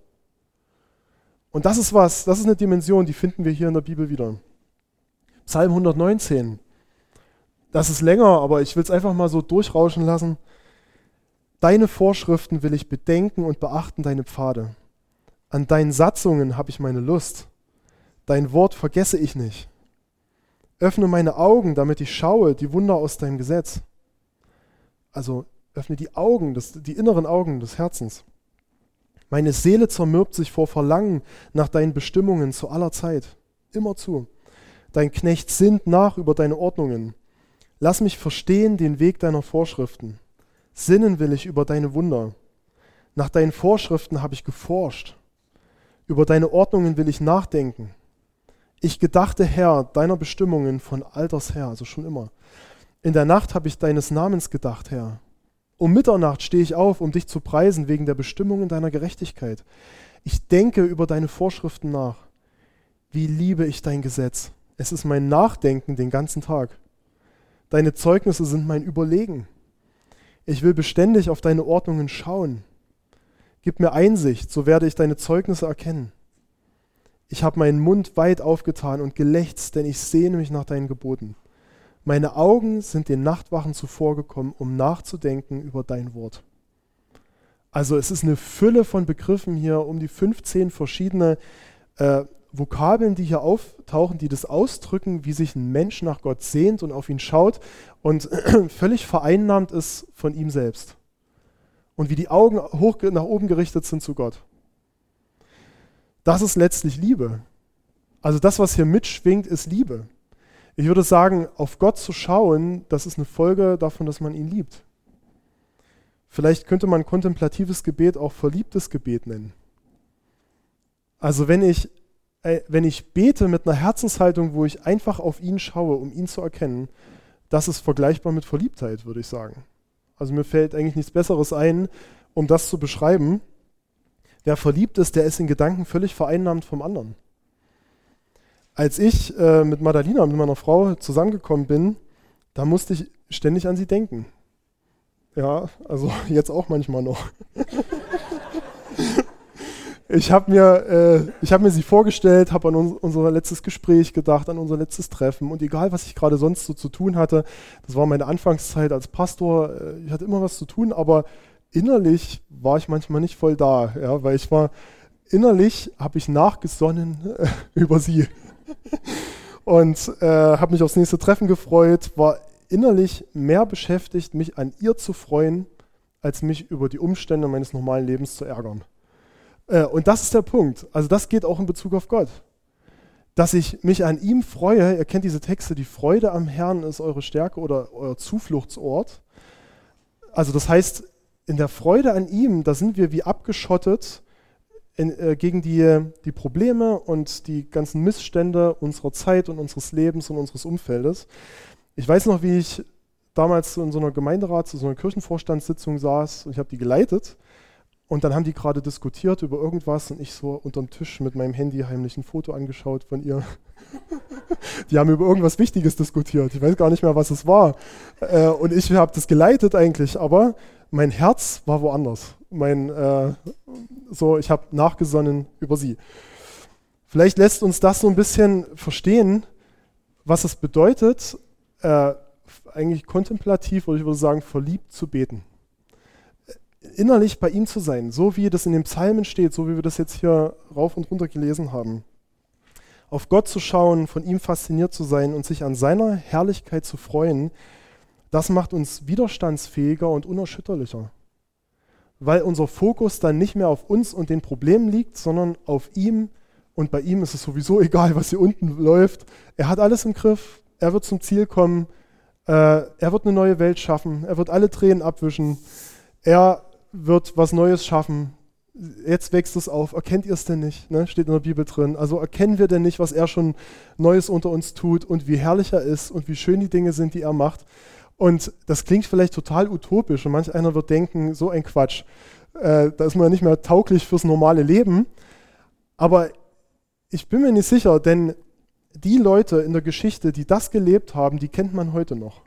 Und das ist eine Dimension, die finden wir hier in der Bibel wieder. Psalm 119. Das ist länger, aber ich will es einfach mal so durchrauschen lassen. Deine Vorschriften will ich bedenken und beachten, deine Pfade. An deinen Satzungen habe ich meine Lust. Dein Wort vergesse ich nicht. Öffne meine Augen, damit ich schaue, die Wunder aus deinem Gesetz. Also öffne die Augen, die inneren Augen des Herzens. Meine Seele zermürbt sich vor Verlangen nach deinen Bestimmungen zu aller Zeit. Immerzu. Dein Knecht sinnt nach über deine Ordnungen. Lass mich verstehen den Weg deiner Vorschriften. Sinnen will ich über deine Wunder. Nach deinen Vorschriften habe ich geforscht. Über deine Ordnungen will ich nachdenken. Ich gedachte, Herr, deiner Bestimmungen von alters her, also schon immer. In der Nacht habe ich deines Namens gedacht, Herr. Um Mitternacht stehe ich auf, um dich zu preisen wegen der Bestimmungen deiner Gerechtigkeit. Ich denke über deine Vorschriften nach. Wie liebe ich dein Gesetz. Es ist mein Nachdenken den ganzen Tag. Deine Zeugnisse sind mein Überlegen. Ich will beständig auf deine Ordnungen schauen. Gib mir Einsicht, so werde ich deine Zeugnisse erkennen. Ich habe meinen Mund weit aufgetan und gelächzt, denn ich sehne mich nach deinen Geboten. Meine Augen sind den Nachtwachen zuvorgekommen, um nachzudenken über dein Wort. Also es ist eine Fülle von Begriffen hier, um die 15 verschiedene Vokabeln, die hier auftauchen, die das ausdrücken, wie sich ein Mensch nach Gott sehnt und auf ihn schaut und völlig vereinnahmt ist von ihm selbst. Und wie die Augen hoch nach oben gerichtet sind zu Gott. Das ist letztlich Liebe. Also das, was hier mitschwingt, ist Liebe. Ich würde sagen, auf Gott zu schauen, das ist eine Folge davon, dass man ihn liebt. Vielleicht könnte man kontemplatives Gebet auch verliebtes Gebet nennen. Also wenn ich bete mit einer Herzenshaltung, wo ich einfach auf ihn schaue, um ihn zu erkennen, das ist vergleichbar mit Verliebtheit, würde ich sagen. Also mir fällt eigentlich nichts Besseres ein, um das zu beschreiben. Wer verliebt ist, der ist in Gedanken völlig vereinnahmt vom anderen. Als ich mit Madalina, mit meiner Frau zusammengekommen bin, da musste ich ständig an sie denken. Ja, also jetzt auch manchmal noch. Ich habe mir sie vorgestellt, habe an unser letztes Gespräch gedacht, an unser letztes Treffen und egal, was ich gerade sonst so zu tun hatte, das war meine Anfangszeit als Pastor, ich hatte immer was zu tun, aber innerlich war ich manchmal nicht voll da, ja, weil innerlich habe ich nachgesonnen über sie und habe mich aufs nächste Treffen gefreut, war innerlich mehr beschäftigt, mich an ihr zu freuen, als mich über die Umstände meines normalen Lebens zu ärgern. Und das ist der Punkt. Also das geht auch in Bezug auf Gott. Dass ich mich an ihm freue, ihr kennt diese Texte, die Freude am Herrn ist eure Stärke oder euer Zufluchtsort. Also das heißt, in der Freude an ihm, da sind wir wie abgeschottet gegen die Probleme und die ganzen Missstände unserer Zeit und unseres Lebens und unseres Umfeldes. Ich weiß noch, wie ich damals in so einer Gemeinderat, so einer Kirchenvorstandssitzung saß und ich habe die geleitet. Und dann haben die gerade diskutiert über irgendwas und ich so unterm Tisch mit meinem Handy heimlich ein Foto angeschaut von ihr. Die haben über irgendwas Wichtiges diskutiert. Ich weiß gar nicht mehr, was es war. Und ich habe das geleitet eigentlich, aber mein Herz war woanders. ich habe nachgesonnen über sie. Vielleicht lässt uns das so ein bisschen verstehen, was es bedeutet, eigentlich kontemplativ, oder ich würde sagen, verliebt zu beten. Innerlich bei ihm zu sein, so wie das in den Psalmen steht, so wie wir das jetzt hier rauf und runter gelesen haben. Auf Gott zu schauen, von ihm fasziniert zu sein und sich an seiner Herrlichkeit zu freuen, das macht uns widerstandsfähiger und unerschütterlicher. Weil unser Fokus dann nicht mehr auf uns und den Problemen liegt, sondern auf ihm. Und bei ihm ist es sowieso egal, was hier unten läuft. Er hat alles im Griff, er wird zum Ziel kommen, er wird eine neue Welt schaffen, er wird alle Tränen abwischen, er wird was Neues schaffen. Jetzt wächst es auf. Erkennt ihr es denn nicht? Ne? Steht in der Bibel drin. Also erkennen wir denn nicht, was er schon Neues unter uns tut und wie herrlich er ist und wie schön die Dinge sind, die er macht. Und das klingt vielleicht total utopisch und manch einer wird denken, so ein Quatsch. Da ist man ja nicht mehr tauglich fürs normale Leben. Aber ich bin mir nicht sicher, denn die Leute in der Geschichte, die das gelebt haben, die kennt man heute noch.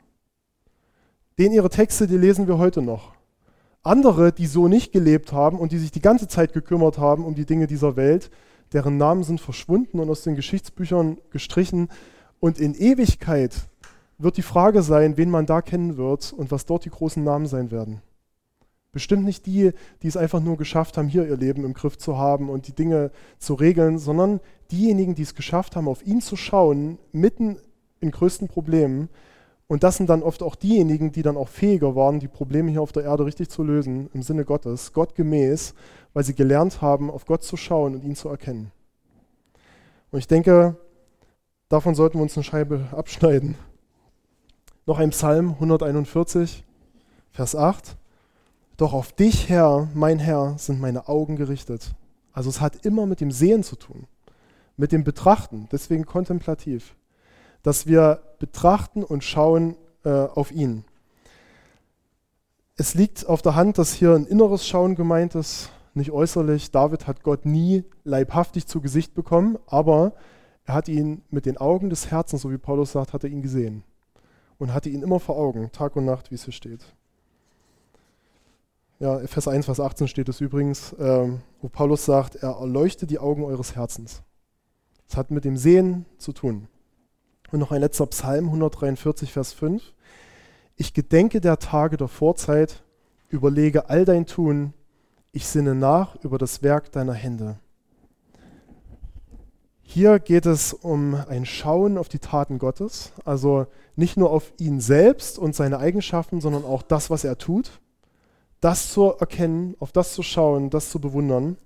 Denen ihre Texte, die lesen wir heute noch. Andere, die so nicht gelebt haben und die sich die ganze Zeit gekümmert haben um die Dinge dieser Welt, deren Namen sind verschwunden und aus den Geschichtsbüchern gestrichen. Und in Ewigkeit wird die Frage sein, wen man da kennen wird und was dort die großen Namen sein werden. Bestimmt nicht die, die es einfach nur geschafft haben, hier ihr Leben im Griff zu haben und die Dinge zu regeln, sondern diejenigen, die es geschafft haben, auf ihn zu schauen, mitten in größten Problemen. Und das sind dann oft auch diejenigen, die dann auch fähiger waren, die Probleme hier auf der Erde richtig zu lösen, im Sinne Gottes, gottgemäß, weil sie gelernt haben, auf Gott zu schauen und ihn zu erkennen. Und ich denke, davon sollten wir uns eine Scheibe abschneiden. Noch ein Psalm 141, Vers 8. Doch auf dich, Herr, mein Herr, sind meine Augen gerichtet. Also es hat immer mit dem Sehen zu tun, mit dem Betrachten, deswegen kontemplativ. Dass wir betrachten und schauen auf ihn. Es liegt auf der Hand, dass hier ein inneres Schauen gemeint ist, nicht äußerlich. David hat Gott nie leibhaftig zu Gesicht bekommen, aber er hat ihn mit den Augen des Herzens, so wie Paulus sagt, hat er ihn gesehen. Und hatte ihn immer vor Augen, Tag und Nacht, wie es hier steht. Ja, Vers 1, Vers 18 steht es übrigens, wo Paulus sagt, er erleuchtet die Augen eures Herzens. Das hat mit dem Sehen zu tun. Und noch ein letzter Psalm, 143, Vers 5. Ich gedenke der Tage der Vorzeit, überlege all dein Tun, ich sinne nach über das Werk deiner Hände. Hier geht es um ein Schauen auf die Taten Gottes, also nicht nur auf ihn selbst und seine Eigenschaften, sondern auch das, was er tut, das zu erkennen, auf das zu schauen, das zu bewundern.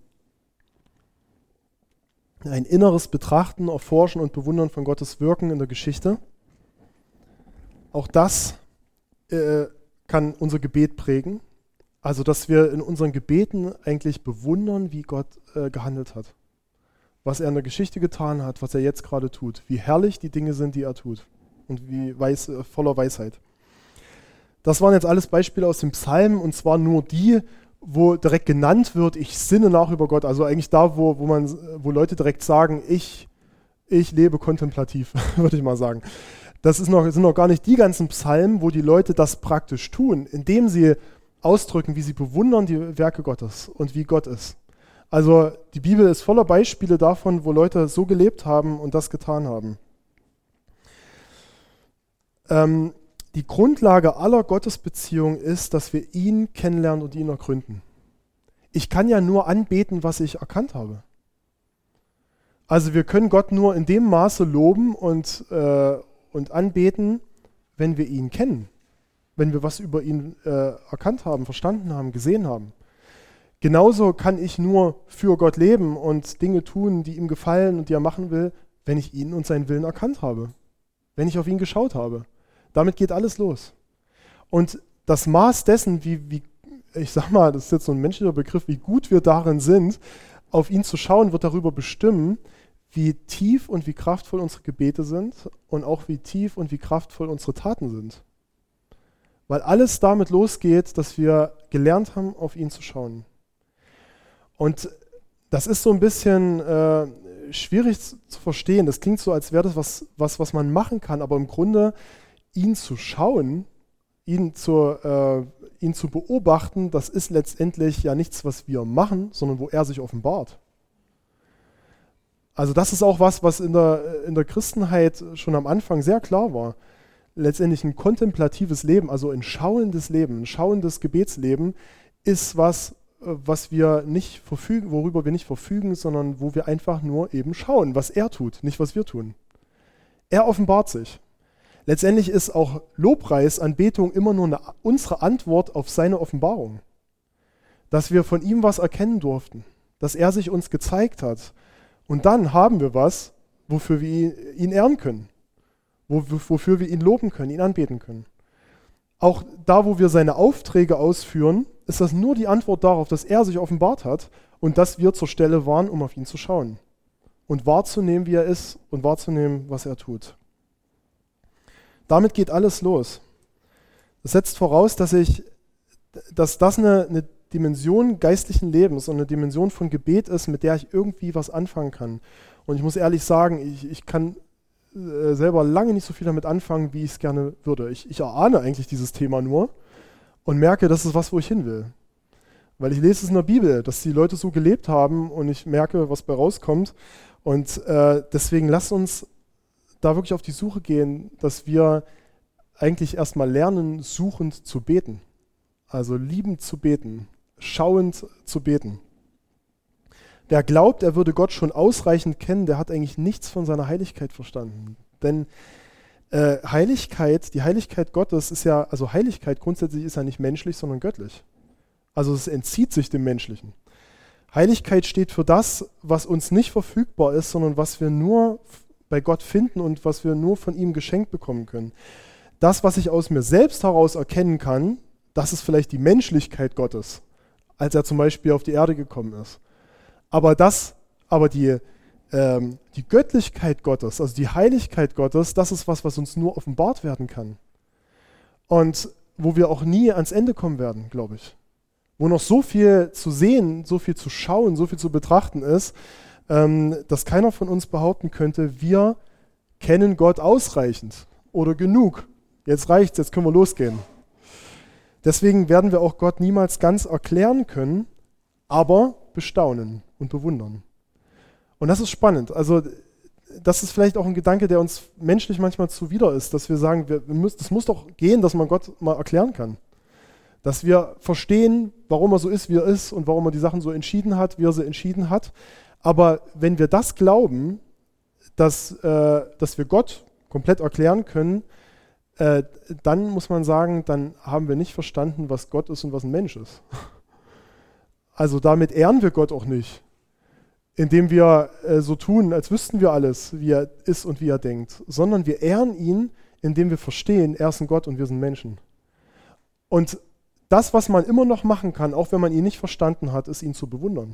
Ein inneres Betrachten, Erforschen und Bewundern von Gottes Wirken in der Geschichte. Auch das kann unser Gebet prägen. Also, dass wir in unseren Gebeten eigentlich bewundern, wie Gott gehandelt hat. Was er in der Geschichte getan hat, was er jetzt gerade tut. Wie herrlich die Dinge sind, die er tut. Und wie voller Weisheit. Das waren jetzt alles Beispiele aus dem Psalm, und zwar nur die, wo direkt genannt wird, ich sinne nach über Gott. Also eigentlich da, wo Leute direkt sagen, ich lebe kontemplativ, würde ich mal sagen. Sind noch gar nicht die ganzen Psalmen, wo die Leute das praktisch tun, indem sie ausdrücken, wie sie bewundern die Werke Gottes und wie Gott ist. Also die Bibel ist voller Beispiele davon, wo Leute so gelebt haben und das getan haben. Die Grundlage aller Gottesbeziehungen ist, dass wir ihn kennenlernen und ihn ergründen. Ich kann ja nur anbeten, was ich erkannt habe. Also wir können Gott nur in dem Maße loben und anbeten, wenn wir ihn kennen, wenn wir was über ihn erkannt haben, verstanden haben, gesehen haben. Genauso kann ich nur für Gott leben und Dinge tun, die ihm gefallen und die er machen will, wenn ich ihn und seinen Willen erkannt habe, wenn ich auf ihn geschaut habe. Damit geht alles los. Und das Maß dessen, wie ich sag mal, das ist jetzt so ein menschlicher Begriff, wie gut wir darin sind, auf ihn zu schauen, wird darüber bestimmen, wie tief und wie kraftvoll unsere Gebete sind und auch wie tief und wie kraftvoll unsere Taten sind. Weil alles damit losgeht, dass wir gelernt haben, auf ihn zu schauen. Und das ist so ein bisschen schwierig zu verstehen. Das klingt so, als wäre das was man machen kann, aber im Grunde ihn zu schauen, ihn zu beobachten, das ist letztendlich ja nichts, was wir machen, sondern wo er sich offenbart. Also das ist auch was in der Christenheit schon am Anfang sehr klar war. Letztendlich ein kontemplatives Leben, also ein schauendes Leben, ein schauendes Gebetsleben ist was wir nicht verfügen, worüber wir nicht verfügen, sondern wo wir einfach nur eben schauen, was er tut, nicht was wir tun. Er offenbart sich. Letztendlich ist auch Lobpreis, Anbetung immer nur unsere Antwort auf seine Offenbarung. Dass wir von ihm was erkennen durften, dass er sich uns gezeigt hat. Und dann haben wir was, wofür wir ihn ehren können, wofür wir ihn loben können, ihn anbeten können. Auch da, wo wir seine Aufträge ausführen, ist das nur die Antwort darauf, dass er sich offenbart hat und dass wir zur Stelle waren, um auf ihn zu schauen und wahrzunehmen, wie er ist und wahrzunehmen, was er tut. Damit geht alles los. Das setzt voraus, dass das eine Dimension geistlichen Lebens und eine Dimension von Gebet ist, mit der ich irgendwie was anfangen kann. Und ich muss ehrlich sagen, ich kann selber lange nicht so viel damit anfangen, wie ich es gerne würde. Ich erahne eigentlich dieses Thema nur und merke, das ist was, wo ich hin will. Weil ich lese es in der Bibel, dass die Leute so gelebt haben und ich merke, was bei rauskommt. Und deswegen lasst uns da wirklich auf die Suche gehen, dass wir eigentlich erstmal lernen, suchend zu beten. Also liebend zu beten, schauend zu beten. Wer glaubt, er würde Gott schon ausreichend kennen, der hat eigentlich nichts von seiner Heiligkeit verstanden. Denn die Heiligkeit Gottes ist ja, also Heiligkeit grundsätzlich ist ja nicht menschlich, sondern göttlich. Also es entzieht sich dem Menschlichen. Heiligkeit steht für das, was uns nicht verfügbar ist, sondern was wir nur bei Gott finden und was wir nur von ihm geschenkt bekommen können. Das, was ich aus mir selbst heraus erkennen kann, das ist vielleicht die Menschlichkeit Gottes, als er zum Beispiel auf die Erde gekommen ist. Aber die Göttlichkeit Gottes, also die Heiligkeit Gottes, das ist was uns nur offenbart werden kann. Und wo wir auch nie ans Ende kommen werden, glaube ich. Wo noch so viel zu sehen, so viel zu schauen, so viel zu betrachten ist, dass keiner von uns behaupten könnte, wir kennen Gott ausreichend oder genug. Jetzt reicht's, jetzt können wir losgehen. Deswegen werden wir auch Gott niemals ganz erklären können, aber bestaunen und bewundern. Und das ist spannend. Also das ist vielleicht auch ein Gedanke, der uns menschlich manchmal zuwider ist, dass wir sagen, das muss doch gehen, dass man Gott mal erklären kann. Dass wir verstehen, warum er so ist, wie er ist und warum er die Sachen so entschieden hat, wie er sie entschieden hat. Aber wenn wir das glauben, dass wir Gott komplett erklären können, dann muss man sagen, dann haben wir nicht verstanden, was Gott ist und was ein Mensch ist. Also damit ehren wir Gott auch nicht, indem wir so tun, als wüssten wir alles, wie er ist und wie er denkt, sondern wir ehren ihn, indem wir verstehen, er ist ein Gott und wir sind Menschen. Und das, was man immer noch machen kann, auch wenn man ihn nicht verstanden hat, ist ihn zu bewundern.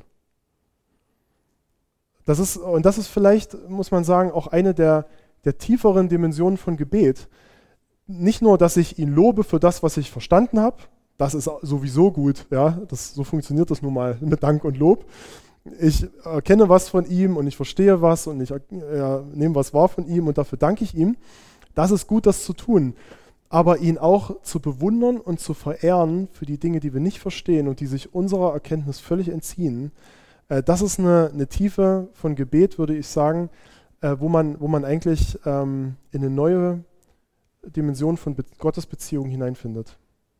Das ist vielleicht, muss man sagen, auch eine der tieferen Dimensionen von Gebet. Nicht nur, dass ich ihn lobe für das, was ich verstanden habe, das ist sowieso gut, ja, so funktioniert das nun mal mit Dank und Lob. Ich erkenne was von ihm und ich verstehe was und ich nehme was wahr von ihm und dafür danke ich ihm. Das ist gut, das zu tun. Aber ihn auch zu bewundern und zu verehren für die Dinge, die wir nicht verstehen und die sich unserer Erkenntnis völlig entziehen, das ist eine Tiefe von Gebet, würde ich sagen, wo man eigentlich in eine neue Dimension von Gottesbeziehung hineinfindet.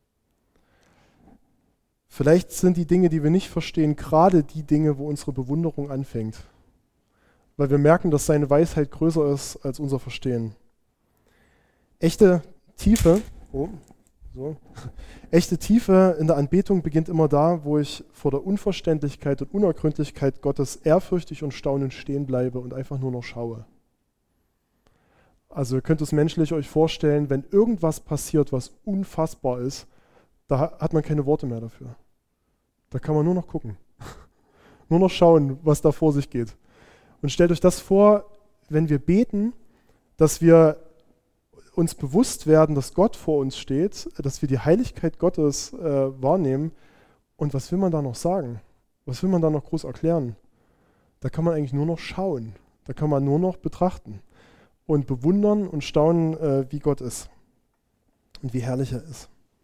Vielleicht sind die Dinge, die wir nicht verstehen, gerade die Dinge, wo unsere Bewunderung anfängt. Weil wir merken, dass seine Weisheit größer ist als unser Verstehen. Echte Tiefe in der Anbetung beginnt immer da, wo ich vor der Unverständlichkeit und Unergründlichkeit Gottes ehrfürchtig und staunend stehen bleibe und einfach nur noch schaue. Also ihr könnt es menschlich euch vorstellen, wenn irgendwas passiert, was unfassbar ist, da hat man keine Worte mehr dafür. Da kann man nur noch gucken. Nur noch schauen, was da vor sich geht. Und stellt euch das vor, wenn wir beten, dass wir uns bewusst werden, dass Gott vor uns steht, dass wir die Heiligkeit Gottes wahrnehmen. Und was will man da noch sagen? Was will man da noch groß erklären? Da kann man eigentlich nur noch schauen. Da kann man nur noch betrachten und bewundern und staunen, wie Gott ist und wie herrlich er ist.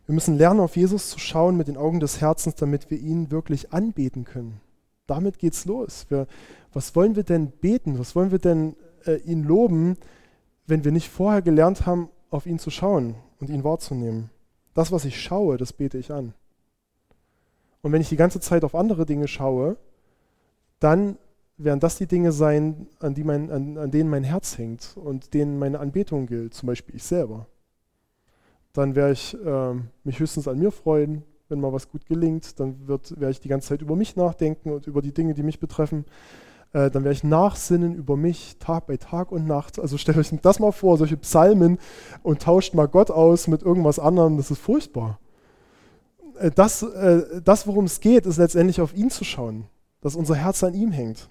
Wir müssen lernen, auf Jesus zu schauen mit den Augen des Herzens, damit wir ihn wirklich anbeten können. Damit geht's los. Was wollen wir denn beten? Was wollen wir denn ihn loben, wenn wir nicht vorher gelernt haben, auf ihn zu schauen und ihn wahrzunehmen? Das, was ich schaue, das bete ich an. Und wenn ich die ganze Zeit auf andere Dinge schaue, dann werden das die Dinge sein, an denen mein Herz hängt und denen meine Anbetung gilt, zum Beispiel ich selber. Dann werde ich mich höchstens an mir freuen, wenn mal was gut gelingt. Dann werde ich die ganze Zeit über mich nachdenken und über die Dinge, die mich betreffen. Dann werde ich nachsinnen über mich Tag bei Tag und Nacht. Also stellt euch das mal vor, solche Psalmen, und tauscht mal Gott aus mit irgendwas anderem. Das ist furchtbar. Das, worum es geht, ist letztendlich auf ihn zu schauen, dass unser Herz an ihm hängt.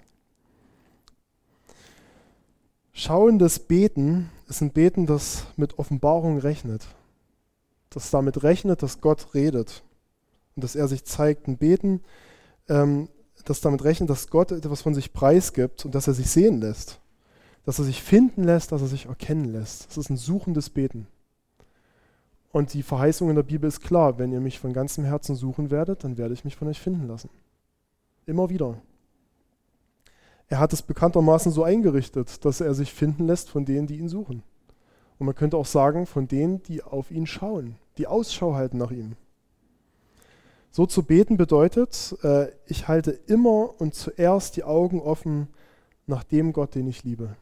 Schauendes Beten ist ein Beten, das mit Offenbarung rechnet. Das damit rechnet, dass Gott redet und dass er sich zeigt. Ein Beten, das damit rechnet, dass Gott etwas von sich preisgibt und dass er sich sehen lässt. Dass er sich finden lässt, dass er sich erkennen lässt. Das ist ein suchendes Beten. Und die Verheißung in der Bibel ist klar: Wenn ihr mich von ganzem Herzen suchen werdet, dann werde ich mich von euch finden lassen. Immer wieder. Er hat es bekanntermaßen so eingerichtet, dass er sich finden lässt von denen, die ihn suchen. Und man könnte auch sagen, von denen, die auf ihn schauen, die Ausschau halten nach ihm. So zu beten bedeutet, ich halte immer und zuerst die Augen offen nach dem Gott, den ich liebe.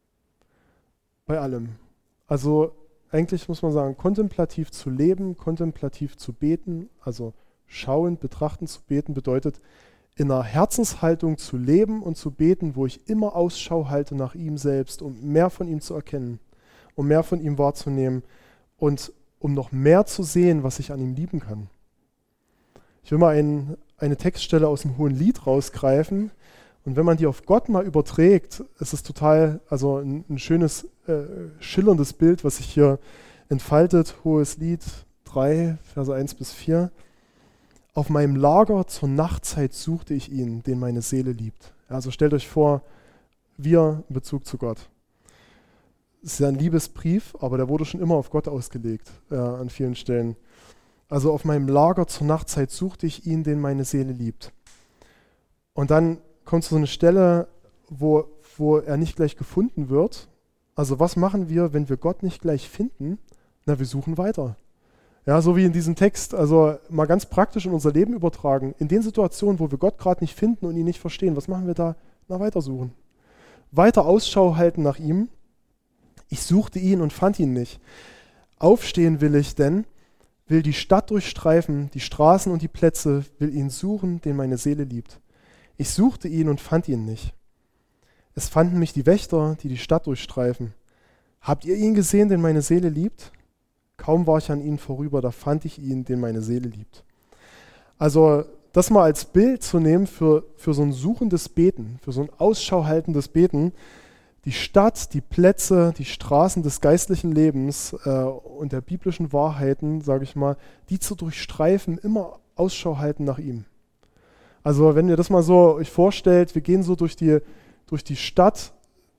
Bei allem. Also eigentlich muss man sagen, kontemplativ zu leben, kontemplativ zu beten, also schauend, betrachtend zu beten, bedeutet, in einer Herzenshaltung zu leben und zu beten, wo ich immer Ausschau halte nach ihm selbst, um mehr von ihm zu erkennen, um mehr von ihm wahrzunehmen und um noch mehr zu sehen, was ich an ihm lieben kann. Ich will mal eine Textstelle aus dem Hohelied rausgreifen, und wenn man die auf Gott mal überträgt, ist es total, also ein schönes, schillerndes Bild, was sich hier entfaltet. Hohelied 3, Verse 1-4. Auf meinem Lager zur Nachtzeit suchte ich ihn, den meine Seele liebt. Also stellt euch vor, wir in Bezug zu Gott. Es ist ja ein Liebesbrief, aber der wurde schon immer auf Gott ausgelegt, an vielen Stellen. Also auf meinem Lager zur Nachtzeit suchte ich ihn, den meine Seele liebt. Und dann kommt so eine Stelle, wo er nicht gleich gefunden wird. Also was machen wir, wenn wir Gott nicht gleich finden? Na, wir suchen weiter. Ja, so wie in diesem Text, also mal ganz praktisch in unser Leben übertragen. In den Situationen, wo wir Gott gerade nicht finden und ihn nicht verstehen, was machen wir da? Na, weitersuchen. Weiter Ausschau halten nach ihm. Ich suchte ihn und fand ihn nicht. Aufstehen will ich denn, will die Stadt durchstreifen, die Straßen und die Plätze, will ihn suchen, den meine Seele liebt. Ich suchte ihn und fand ihn nicht. Es fanden mich die Wächter, die die Stadt durchstreifen. Habt ihr ihn gesehen, den meine Seele liebt? Kaum war ich an ihnen vorüber, da fand ich ihn, den meine Seele liebt. Also das mal als Bild zu nehmen für so ein suchendes Beten, für so ein ausschauhaltendes Beten, die Stadt, die Plätze, die Straßen des geistlichen Lebens und der biblischen Wahrheiten, sage ich mal, die zu durchstreifen, immer Ausschau halten nach ihm. Also wenn ihr das mal so euch vorstellt, wir gehen so durch die Stadt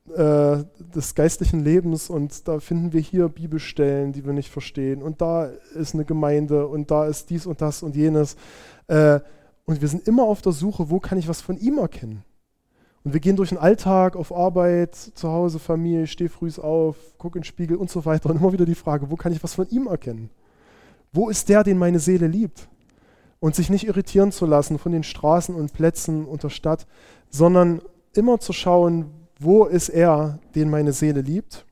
des geistlichen Lebens und da finden wir hier Bibelstellen, die wir nicht verstehen, und da ist eine Gemeinde und da ist dies und das und jenes, und wir sind immer auf der Suche, wo kann ich was von ihm erkennen? Und wir gehen durch den Alltag, auf Arbeit, zu Hause, Familie, ich stehe früh auf, gucke in den Spiegel und so weiter, und immer wieder die Frage, wo kann ich was von ihm erkennen? Wo ist der, den meine Seele liebt? Und sich nicht irritieren zu lassen von den Straßen und Plätzen und der Stadt, sondern immer zu schauen, wo ist er, den meine Seele liebt?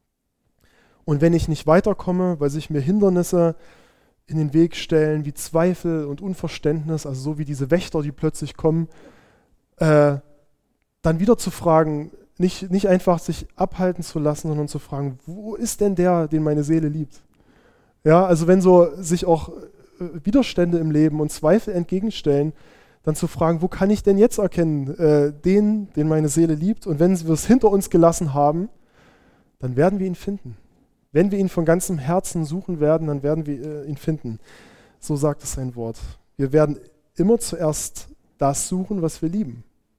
Und wenn ich nicht weiterkomme, weil sich mir Hindernisse in den Weg stellen, wie Zweifel und Unverständnis, also so wie diese Wächter, die plötzlich kommen, dann wieder zu fragen, nicht einfach sich abhalten zu lassen, sondern zu fragen, wo ist denn der, den meine Seele liebt? Ja, also wenn so sich auch Widerstände im Leben und Zweifel entgegenstellen, dann zu fragen, wo kann ich denn jetzt erkennen, den meine Seele liebt? Und wenn wir es hinter uns gelassen haben, dann werden wir ihn finden. Wenn wir ihn von ganzem Herzen suchen werden, dann werden wir ihn finden. So sagt es sein Wort. Wir werden immer zuerst das suchen, was wir lieben.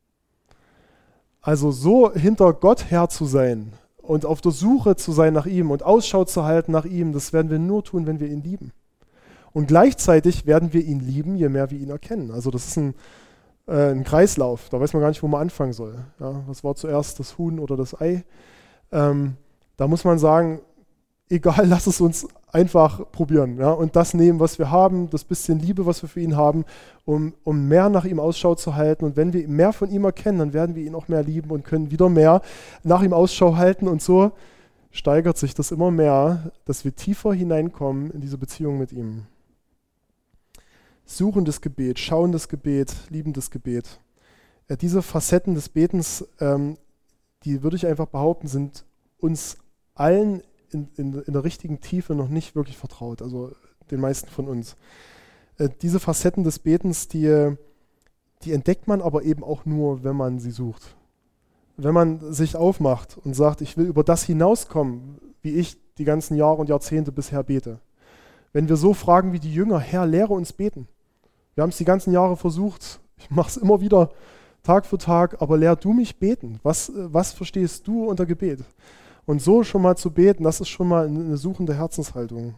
Also so hinter Gott her zu sein und auf der Suche zu sein nach ihm und Ausschau zu halten nach ihm, das werden wir nur tun, wenn wir ihn lieben. Und gleichzeitig werden wir ihn lieben, je mehr wir ihn erkennen. Also das ist ein Kreislauf, da weiß man gar nicht, wo man anfangen soll. Ja, was war zuerst, das Huhn oder das Ei? Da muss man sagen, egal, lass es uns einfach probieren, ja, und das nehmen, was wir haben, das bisschen Liebe, was wir für ihn haben, um mehr nach ihm Ausschau zu halten. Und wenn wir mehr von ihm erkennen, dann werden wir ihn auch mehr lieben und können wieder mehr nach ihm Ausschau halten. Und so steigert sich das immer mehr, dass wir tiefer hineinkommen in diese Beziehung mit ihm. Suchendes Gebet, schauendes Gebet, liebendes Gebet. Diese Facetten des Betens, die würde ich einfach behaupten, sind uns allen in der richtigen Tiefe noch nicht wirklich vertraut, also den meisten von uns. Diese Facetten des Betens, die entdeckt man aber eben auch nur, wenn man sie sucht. Wenn man sich aufmacht und sagt, ich will über das hinauskommen, wie ich die ganzen Jahre und Jahrzehnte bisher bete. Wenn wir so fragen wie die Jünger, Herr, lehre uns beten. Wir haben es die ganzen Jahre versucht, ich mache es immer wieder Tag für Tag, aber lehr du mich beten. Was verstehst du unter Gebet? Und so schon mal zu beten, das ist schon mal eine suchende Herzenshaltung.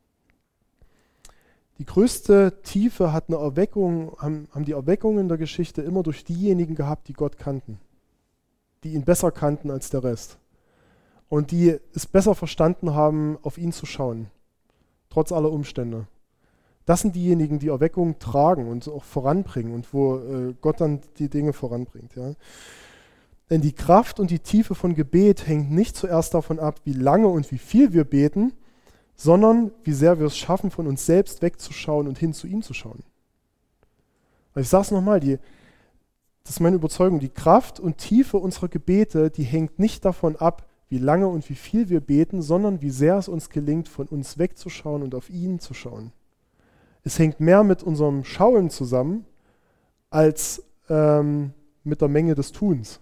Die größte Tiefe hat eine Erweckung, haben die Erweckungen in der Geschichte immer durch diejenigen gehabt, die Gott kannten, die ihn besser kannten als der Rest und die es besser verstanden haben, auf ihn zu schauen, trotz aller Umstände. Das sind diejenigen, die Erweckung tragen und auch voranbringen und wo Gott dann die Dinge voranbringt. Ja. Denn die Kraft und die Tiefe von Gebet hängt nicht zuerst davon ab, wie lange und wie viel wir beten, sondern wie sehr wir es schaffen, von uns selbst wegzuschauen und hin zu ihm zu schauen. Ich sage es nochmal, das ist meine Überzeugung, die Kraft und Tiefe unserer Gebete, die hängt nicht davon ab, wie lange und wie viel wir beten, sondern wie sehr es uns gelingt, von uns wegzuschauen und auf ihn zu schauen. Es hängt mehr mit unserem Schauen zusammen, als mit der Menge des Tuns.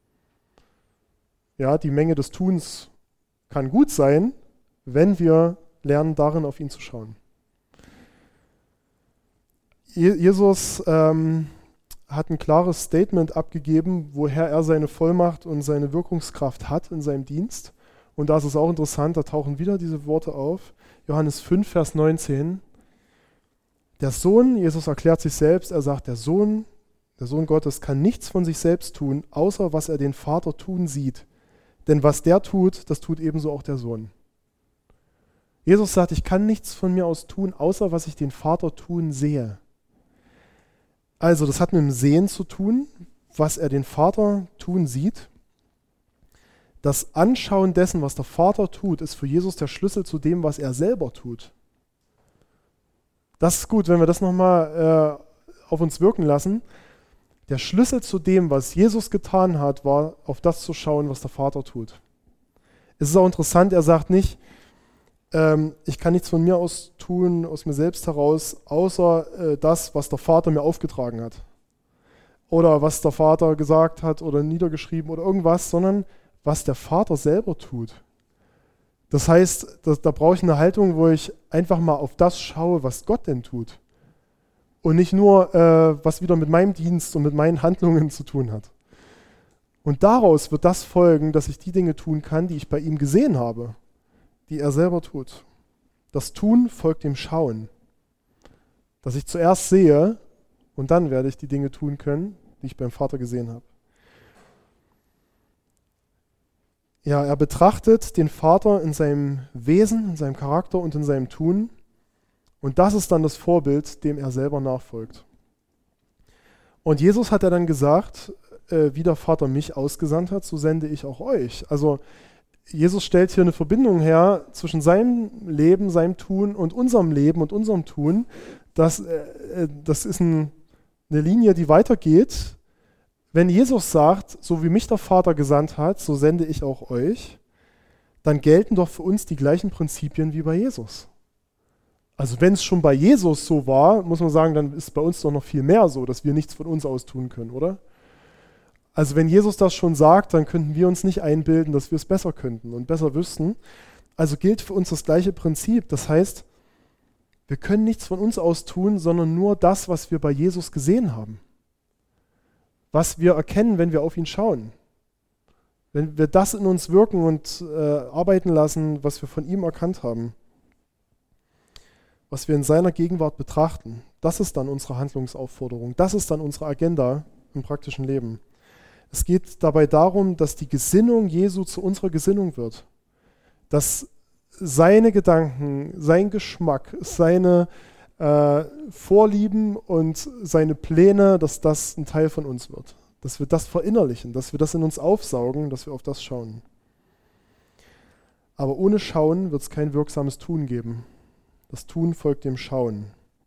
Ja, die Menge des Tuns kann gut sein, wenn wir lernen, darin auf ihn zu schauen. Jesus hat ein klares Statement abgegeben, woher er seine Vollmacht und seine Wirkungskraft hat in seinem Dienst. Und da ist es auch interessant, da tauchen wieder diese Worte auf. Johannes 5, Vers 19. Der Sohn, Jesus erklärt sich selbst, er sagt, der Sohn Gottes kann nichts von sich selbst tun, außer was er den Vater tun sieht. Denn was der tut, das tut ebenso auch der Sohn. Jesus sagt, ich kann nichts von mir aus tun, außer was ich den Vater tun sehe. Also das hat mit dem Sehen zu tun, was er den Vater tun sieht. Das Anschauen dessen, was der Vater tut, ist für Jesus der Schlüssel zu dem, was er selber tut. Das ist gut, wenn wir das nochmal auf uns wirken lassen. Der Schlüssel zu dem, was Jesus getan hat, war, auf das zu schauen, was der Vater tut. Es ist auch interessant, er sagt nicht, ich kann nichts von mir aus tun, aus mir selbst heraus, außer das, was der Vater mir aufgetragen hat. Oder was der Vater gesagt hat oder niedergeschrieben oder irgendwas, sondern was der Vater selber tut. Das heißt, da brauche ich eine Haltung, wo ich einfach mal auf das schaue, was Gott denn tut. Und nicht nur, was wieder mit meinem Dienst und mit meinen Handlungen zu tun hat. Und daraus wird das folgen, dass ich die Dinge tun kann, die ich bei ihm gesehen habe, die er selber tut. Das Tun folgt dem Schauen. Dass ich zuerst sehe und dann werde ich die Dinge tun können, die ich beim Vater gesehen habe. Ja, er betrachtet den Vater in seinem Wesen, in seinem Charakter und in seinem Tun. Und das ist dann das Vorbild, dem er selber nachfolgt. Und Jesus hat ja dann gesagt, wie der Vater mich ausgesandt hat, so sende ich auch euch. Also Jesus stellt hier eine Verbindung her zwischen seinem Leben, seinem Tun und unserem Leben und unserem Tun. Das ist eine Linie, die weitergeht. Wenn Jesus sagt, so wie mich der Vater gesandt hat, so sende ich auch euch, dann gelten doch für uns die gleichen Prinzipien wie bei Jesus. Also wenn es schon bei Jesus so war, muss man sagen, dann ist bei uns doch noch viel mehr so, dass wir nichts von uns aus tun können, oder? Also wenn Jesus das schon sagt, dann könnten wir uns nicht einbilden, dass wir es besser könnten und besser wüssten. Also gilt für uns das gleiche Prinzip. Das heißt, wir können nichts von uns aus tun, sondern nur das, was wir bei Jesus gesehen haben. Was wir erkennen, wenn wir auf ihn schauen. Wenn wir das in uns wirken und arbeiten lassen, was wir von ihm erkannt haben. was wir in seiner Gegenwart betrachten, das ist dann unsere Handlungsaufforderung, das ist dann unsere Agenda im praktischen Leben. Es geht dabei darum, dass die Gesinnung Jesu zu unserer Gesinnung wird, dass seine Gedanken, sein Geschmack, seine Vorlieben und seine Pläne, dass das ein Teil von uns wird, dass wir das verinnerlichen, dass wir das in uns aufsaugen, dass wir auf das schauen. Aber ohne Schauen wird es kein wirksames Tun geben. Das Tun folgt dem Schauen.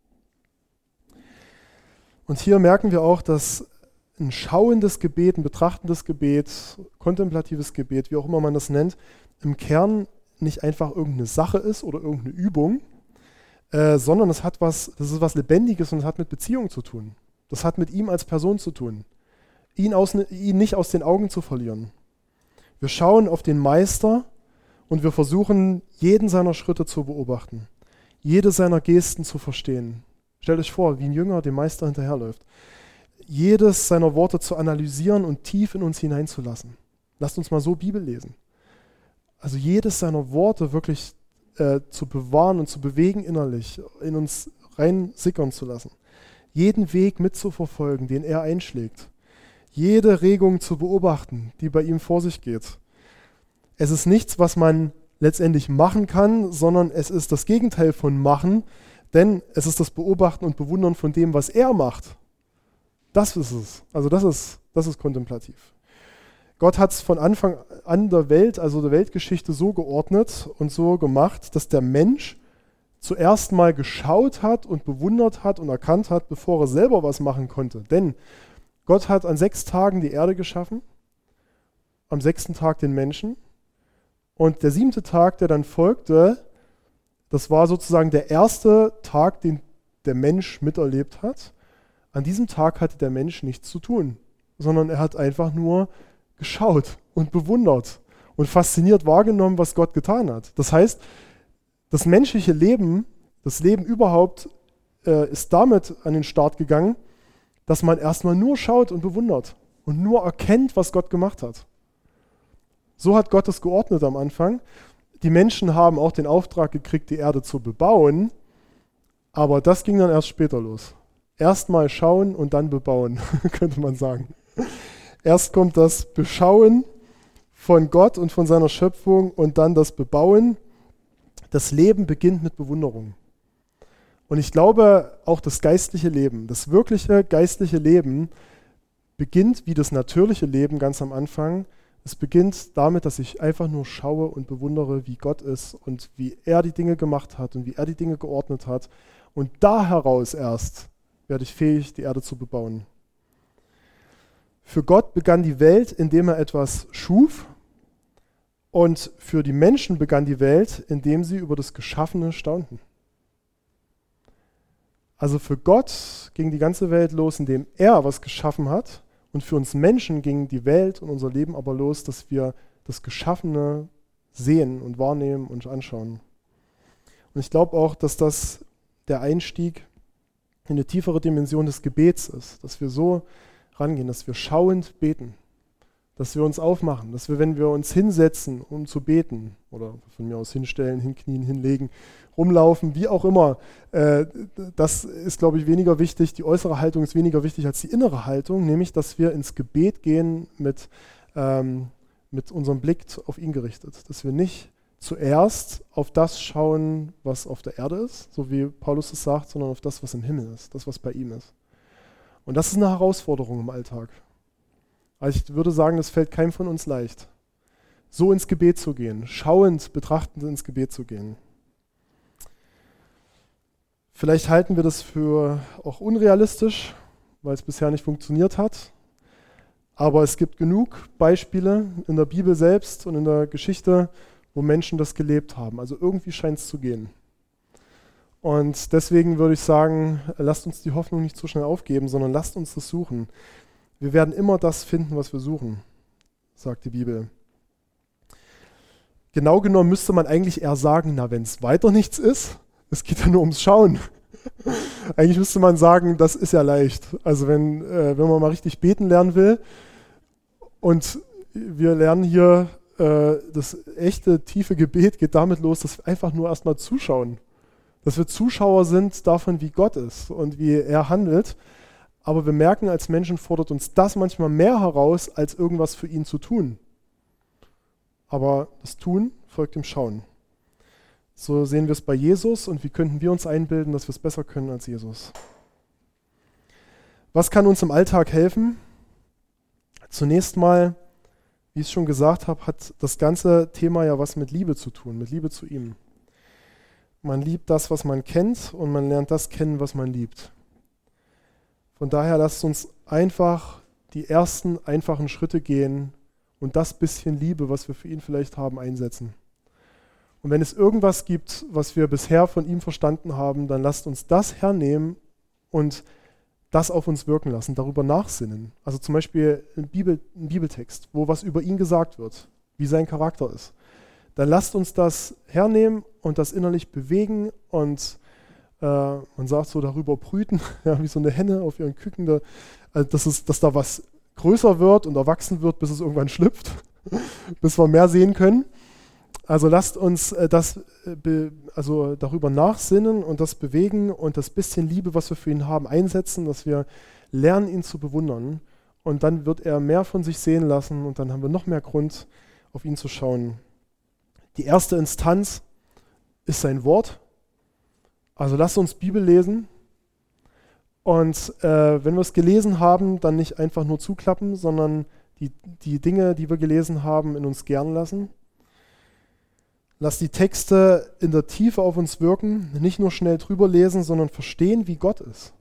Und hier merken wir auch, dass ein schauendes Gebet, ein betrachtendes Gebet, kontemplatives Gebet, wie auch immer man das nennt, im Kern nicht einfach irgendeine Sache ist oder irgendeine Übung, sondern das ist was Lebendiges und es hat mit Beziehung zu tun. Das hat mit ihm als Person zu tun. Ihn nicht aus den Augen zu verlieren. Wir schauen auf den Meister und wir versuchen, jeden seiner Schritte zu beobachten, jede seiner Gesten zu verstehen. Stellt euch vor, wie ein Jünger dem Meister hinterherläuft. Jedes seiner Worte zu analysieren und tief in uns hineinzulassen. Lasst uns mal so Bibel lesen. Also jedes seiner Worte wirklich zu bewahren und zu bewegen innerlich, in uns rein sickern zu lassen. Jeden Weg mitzuverfolgen, den er einschlägt. Jede Regung zu beobachten, die bei ihm vor sich geht. Es ist nichts, was man letztendlich machen kann, sondern es ist das Gegenteil von machen, denn es ist das Beobachten und Bewundern von dem, was er macht. Das ist es. Also das ist kontemplativ. Gott hat es von Anfang an der Welt, also der Weltgeschichte so geordnet und so gemacht, dass der Mensch zuerst mal geschaut hat und bewundert hat und erkannt hat, bevor er selber was machen konnte. Denn Gott hat an 6 Tagen die Erde geschaffen, am 6. Tag den Menschen. Und der 7. Tag, der dann folgte, das war sozusagen der erste Tag, den der Mensch miterlebt hat. An diesem Tag hatte der Mensch nichts zu tun, sondern er hat einfach nur geschaut und bewundert und fasziniert wahrgenommen, was Gott getan hat. Das heißt, das menschliche Leben, das Leben überhaupt, ist damit an den Start gegangen, dass man erstmal nur schaut und bewundert und nur erkennt, was Gott gemacht hat. So hat Gott es geordnet am Anfang. Die Menschen haben auch den Auftrag gekriegt, die Erde zu bebauen, aber das ging dann erst später los. Erstmal schauen und dann bebauen, könnte man sagen. Erst kommt das Beschauen von Gott und von seiner Schöpfung und dann das Bebauen. Das Leben beginnt mit Bewunderung. Und ich glaube, auch das geistliche Leben, das wirkliche geistliche Leben beginnt wie das natürliche Leben ganz am Anfang. Es beginnt damit, dass ich einfach nur schaue und bewundere, wie Gott ist und wie er die Dinge gemacht hat und wie er die Dinge geordnet hat. Und da heraus erst werde ich fähig, die Erde zu bebauen. Für Gott begann die Welt, indem er etwas schuf. Und für die Menschen begann die Welt, indem sie über das Geschaffene staunten. Also für Gott ging die ganze Welt los, indem er was geschaffen hat. Und für uns Menschen ging die Welt und unser Leben aber los, dass wir das Geschaffene sehen und wahrnehmen und anschauen. Und ich glaube auch, dass das der Einstieg in eine tiefere Dimension des Gebets ist, dass wir so rangehen, dass wir schauend beten, dass wir uns aufmachen, dass wir, wenn wir uns hinsetzen, um zu beten oder von mir aus hinstellen, hinknien, hinlegen, rumlaufen, wie auch immer, das ist, glaube ich, weniger wichtig, die äußere Haltung ist weniger wichtig als die innere Haltung, nämlich, dass wir ins Gebet gehen mit unserem Blick auf ihn gerichtet, dass wir nicht zuerst auf das schauen, was auf der Erde ist, so wie Paulus es sagt, sondern auf das, was im Himmel ist, das, was bei ihm ist. Und das ist eine Herausforderung im Alltag. Also ich würde sagen, das fällt keinem von uns leicht, so ins Gebet zu gehen, schauend, betrachtend ins Gebet zu gehen. Vielleicht halten wir das für auch unrealistisch, weil es bisher nicht funktioniert hat. Aber es gibt genug Beispiele in der Bibel selbst und in der Geschichte, wo Menschen das gelebt haben. Also irgendwie scheint es zu gehen. Und deswegen würde ich sagen, lasst uns die Hoffnung nicht zu schnell aufgeben, sondern lasst uns das suchen. Wir werden immer das finden, was wir suchen, sagt die Bibel. Genau genommen müsste man eigentlich eher sagen, na, wenn es weiter nichts ist, es geht ja nur ums Schauen. Eigentlich müsste man sagen, das ist ja leicht. Also wenn man mal richtig beten lernen will und wir lernen hier das echte, tiefe Gebet geht damit los, dass wir einfach nur erstmal zuschauen. dass wir Zuschauer sind davon, wie Gott ist und wie er handelt. Aber wir merken, als Menschen fordert uns das manchmal mehr heraus, als irgendwas für ihn zu tun. Aber das Tun folgt dem Schauen. So sehen wir es bei Jesus und wie könnten wir uns einbilden, dass wir es besser können als Jesus. Was kann uns im Alltag helfen? Zunächst mal, wie ich es schon gesagt habe, hat das ganze Thema ja was mit Liebe zu tun, mit Liebe zu ihm. Man liebt das, was man kennt, und man lernt das kennen, was man liebt. Von daher lasst uns einfach die ersten einfachen Schritte gehen und das bisschen Liebe, was wir für ihn vielleicht haben, einsetzen. Und wenn es irgendwas gibt, was wir bisher von ihm verstanden haben, dann lasst uns das hernehmen und das auf uns wirken lassen, darüber nachsinnen. Also zum Beispiel ein Bibeltext, wo was über ihn gesagt wird, wie sein Charakter ist. Dann lasst uns das hernehmen und das innerlich bewegen und man sagt so darüber brüten, ja, wie so eine Henne auf ihren Küken, dass da was größer wird und erwachsen wird, bis es irgendwann schlüpft, bis wir mehr sehen können. Also lasst uns darüber nachsinnen und das bewegen und das bisschen Liebe, was wir für ihn haben, einsetzen, dass wir lernen, ihn zu bewundern. Und dann wird er mehr von sich sehen lassen und dann haben wir noch mehr Grund, auf ihn zu schauen. Die erste Instanz ist sein Wort. Also lasst uns Bibel lesen. Und wenn wir es gelesen haben, dann nicht einfach nur zuklappen, sondern die Dinge, die wir gelesen haben, in uns gern lassen. Lass die Texte in der Tiefe auf uns wirken, nicht nur schnell drüber lesen, sondern verstehen, wie Gott ist.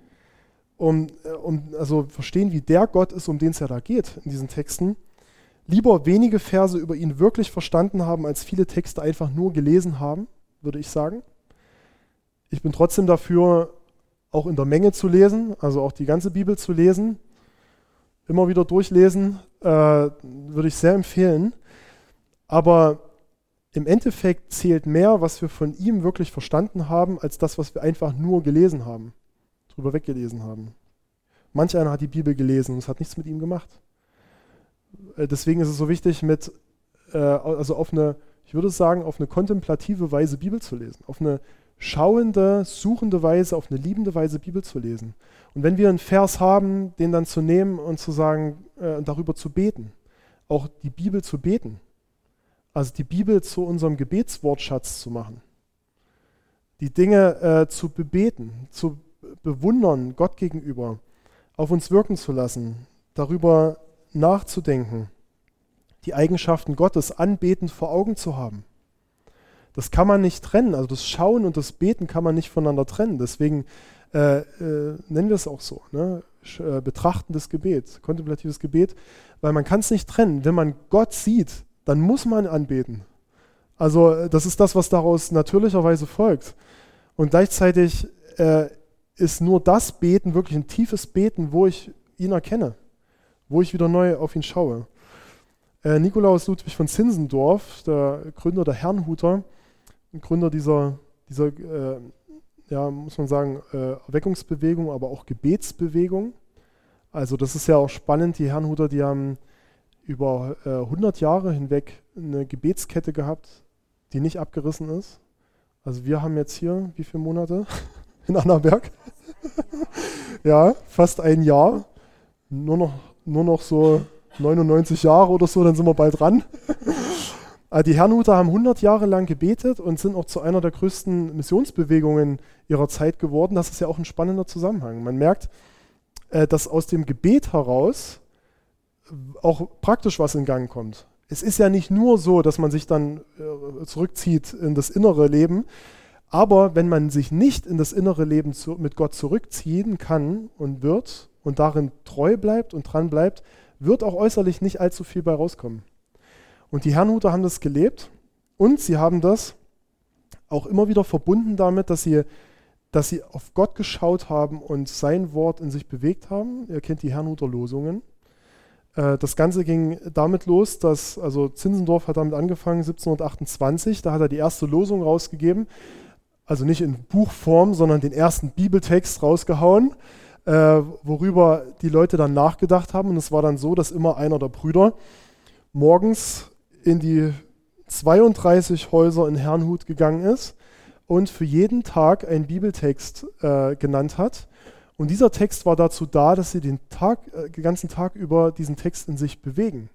Also verstehen, wie der Gott ist, um den es ja da geht in diesen Texten. Lieber wenige Verse über ihn wirklich verstanden haben, als viele Texte einfach nur gelesen haben, würde ich sagen. Ich bin trotzdem dafür, auch in der Menge zu lesen, also auch die ganze Bibel zu lesen. Immer wieder durchlesen, würde ich sehr empfehlen. Aber im Endeffekt zählt mehr, was wir von ihm wirklich verstanden haben, als das, was wir einfach nur gelesen haben, drüber weggelesen haben. Manch einer hat die Bibel gelesen und es hat nichts mit ihm gemacht. Deswegen ist es so wichtig, auf eine kontemplative Weise Bibel zu lesen, auf eine schauende, suchende Weise, auf eine liebende Weise Bibel zu lesen. Und wenn wir einen Vers haben, den dann zu nehmen und zu sagen, darüber zu beten, auch die Bibel zu beten, also die Bibel zu unserem Gebetswortschatz zu machen, die Dinge zu bebeten, zu bewundern, Gott gegenüber, auf uns wirken zu lassen, darüber nachzudenken, die Eigenschaften Gottes anbetend vor Augen zu haben. Das kann man nicht trennen, also das Schauen und das Beten kann man nicht voneinander trennen. Deswegen nennen wir es auch so, ne? Betrachtendes Gebet, kontemplatives Gebet, weil man kann es nicht trennen. Wenn man Gott sieht, dann muss man anbeten. Also das ist das, was daraus natürlicherweise folgt. Und gleichzeitig ist nur das Beten wirklich ein tiefes Beten, wo ich ihn erkenne, wo ich wieder neu auf ihn schaue. Nikolaus Ludwig von Zinzendorf, der Gründer der Herrnhuter, Gründer dieser muss man sagen, Erweckungsbewegung, aber auch Gebetsbewegung. Also das ist ja auch spannend, die Herrnhuter, die haben über 100 Jahre hinweg eine Gebetskette gehabt, die nicht abgerissen ist. Also wir haben jetzt hier, wie viele Monate in Annaberg? Ja, fast ein Jahr. Nur noch so 99 Jahre oder so, dann sind wir bald dran. Die Herrnhuter haben 100 Jahre lang gebetet und sind auch zu einer der größten Missionsbewegungen ihrer Zeit geworden. Das ist ja auch ein spannender Zusammenhang. Man merkt, dass aus dem Gebet heraus auch praktisch was in Gang kommt. Es ist ja nicht nur so, dass man sich dann zurückzieht in das innere Leben, aber wenn man sich nicht in das innere Leben mit Gott zurückziehen kann und wird und darin treu bleibt und dran bleibt, wird auch äußerlich nicht allzu viel bei rauskommen. Und die Herrnhuter haben das gelebt und sie haben das auch immer wieder verbunden damit, dass sie auf Gott geschaut haben und sein Wort in sich bewegt haben. Ihr kennt die Herrnhuter Losungen. Das Ganze ging damit los, also Zinzendorf hat damit angefangen, 1728, da hat er die erste Losung rausgegeben, also nicht in Buchform, sondern den ersten Bibeltext rausgehauen, worüber die Leute dann nachgedacht haben. Und es war dann so, dass immer einer der Brüder morgens in die 32 Häuser in Herrnhut gegangen ist und für jeden Tag einen Bibeltext genannt hat. Und dieser Text war dazu da, dass sie den ganzen Tag über diesen Text in sich bewegen.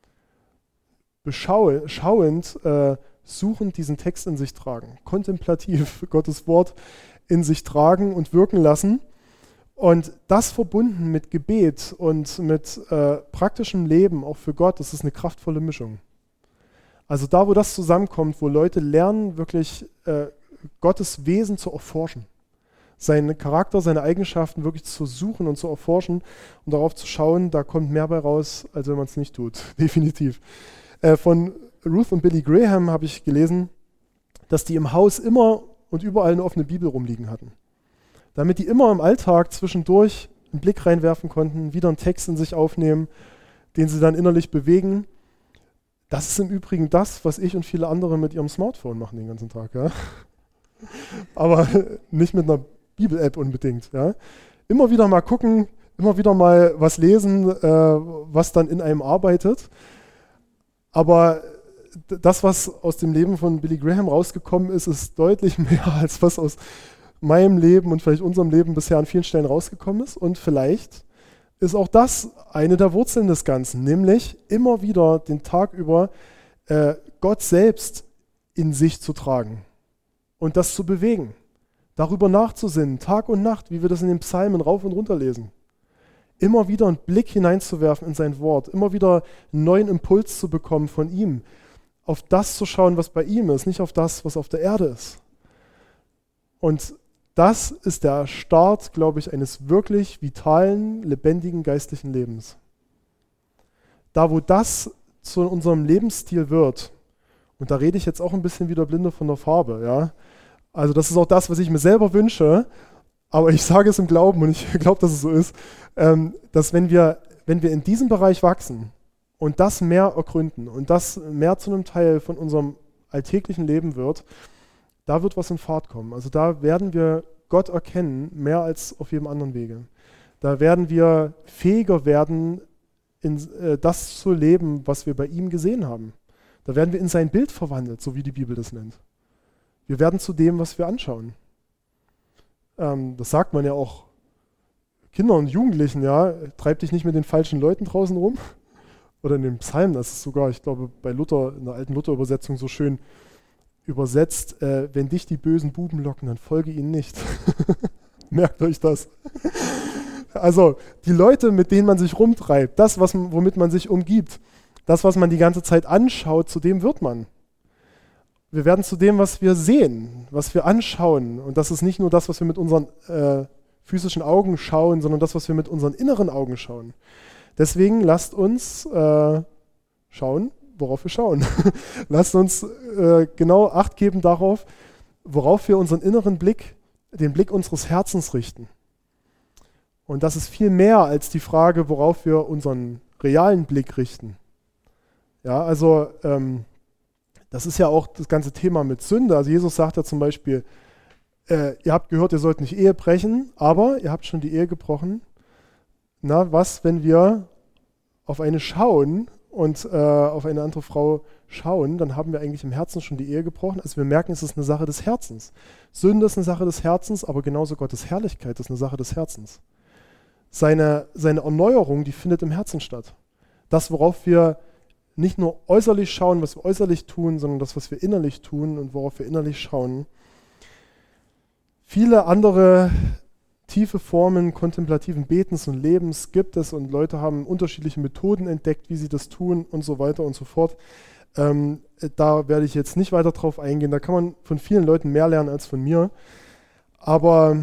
Schauend, suchend diesen Text in sich tragen. Kontemplativ Gottes Wort in sich tragen und wirken lassen. Und das verbunden mit Gebet und mit praktischem Leben, auch für Gott, das ist eine kraftvolle Mischung. Also da, wo das zusammenkommt, wo Leute lernen, wirklich Gottes Wesen zu erforschen, seinen Charakter, seine Eigenschaften wirklich zu suchen und zu erforschen und darauf zu schauen, da kommt mehr bei raus, als wenn man es nicht tut. Definitiv. Von Ruth und Billy Graham habe ich gelesen, dass die im Haus immer und überall eine offene Bibel rumliegen hatten. Damit die immer im Alltag zwischendurch einen Blick reinwerfen konnten, wieder einen Text in sich aufnehmen, den sie dann innerlich bewegen. Das ist im Übrigen das, was ich und viele andere mit ihrem Smartphone machen den ganzen Tag. Ja? Aber nicht mit einer Bibel-App unbedingt. Ja? Immer wieder mal gucken, immer wieder mal was lesen, was dann in einem arbeitet. Aber das, was aus dem Leben von Billy Graham rausgekommen ist, ist deutlich mehr, als was aus meinem Leben und vielleicht unserem Leben bisher an vielen Stellen rausgekommen ist. Und vielleicht ist auch das eine der Wurzeln des Ganzen, nämlich immer wieder den Tag über Gott selbst in sich zu tragen und das zu bewegen, darüber nachzusinnen, Tag und Nacht, wie wir das in den Psalmen rauf und runter lesen. Immer wieder einen Blick hineinzuwerfen in sein Wort, immer wieder einen neuen Impuls zu bekommen von ihm, auf das zu schauen, was bei ihm ist, nicht auf das, was auf der Erde ist. Und das ist der Start, glaube ich, eines wirklich vitalen, lebendigen geistlichen Lebens. Da, wo das zu unserem Lebensstil wird, und da rede ich jetzt auch ein bisschen wieder Blinde von der Farbe, ja. Also das ist auch das, was ich mir selber wünsche, aber ich sage es im Glauben und ich glaube, dass es so ist, dass wenn wir in diesem Bereich wachsen und das mehr ergründen und das mehr zu einem Teil von unserem alltäglichen Leben wird, da wird was in Fahrt kommen. Also da werden wir Gott erkennen, mehr als auf jedem anderen Wege. Da werden wir fähiger werden, das zu leben, was wir bei ihm gesehen haben. Da werden wir in sein Bild verwandelt, so wie die Bibel das nennt. Wir werden zu dem, was wir anschauen. Das sagt man ja auch Kindern und Jugendlichen, ja, treib dich nicht mit den falschen Leuten draußen rum. Oder in dem Psalm, das ist sogar, ich glaube, bei Luther, in der alten Luther-Übersetzung so schön übersetzt, wenn dich die bösen Buben locken, dann folge ihnen nicht. Merkt euch das. Also die Leute, mit denen man sich rumtreibt, das, womit man sich umgibt, das, was man die ganze Zeit anschaut, zu dem wird man. Wir werden zu dem, was wir sehen, was wir anschauen. Und das ist nicht nur das, was wir mit unseren physischen Augen schauen, sondern das, was wir mit unseren inneren Augen schauen. Deswegen lasst uns schauen, worauf wir schauen. Lasst uns genau Acht geben darauf, worauf wir unseren inneren Blick, den Blick unseres Herzens richten. Und das ist viel mehr als die Frage, worauf wir unseren realen Blick richten. Ja, also das ist ja auch das ganze Thema mit Sünde. Also Jesus sagt ja zum Beispiel, ihr habt gehört, ihr sollt nicht Ehe brechen, aber ihr habt schon die Ehe gebrochen. Na, was, wenn wir auf eine schauen und auf eine andere Frau schauen, dann haben wir eigentlich im Herzen schon die Ehe gebrochen. Also wir merken, es ist eine Sache des Herzens. Sünde ist eine Sache des Herzens, aber genauso Gottes Herrlichkeit ist eine Sache des Herzens. Seine Erneuerung, die findet im Herzen statt. Das, worauf wir nicht nur äußerlich schauen, was wir äußerlich tun, sondern das, was wir innerlich tun und worauf wir innerlich schauen. Viele andere tiefe Formen kontemplativen Betens und Lebens gibt es und Leute haben unterschiedliche Methoden entdeckt, wie sie das tun und so weiter und so fort. Da werde ich jetzt nicht weiter drauf eingehen. Da kann man von vielen Leuten mehr lernen als von mir. Aber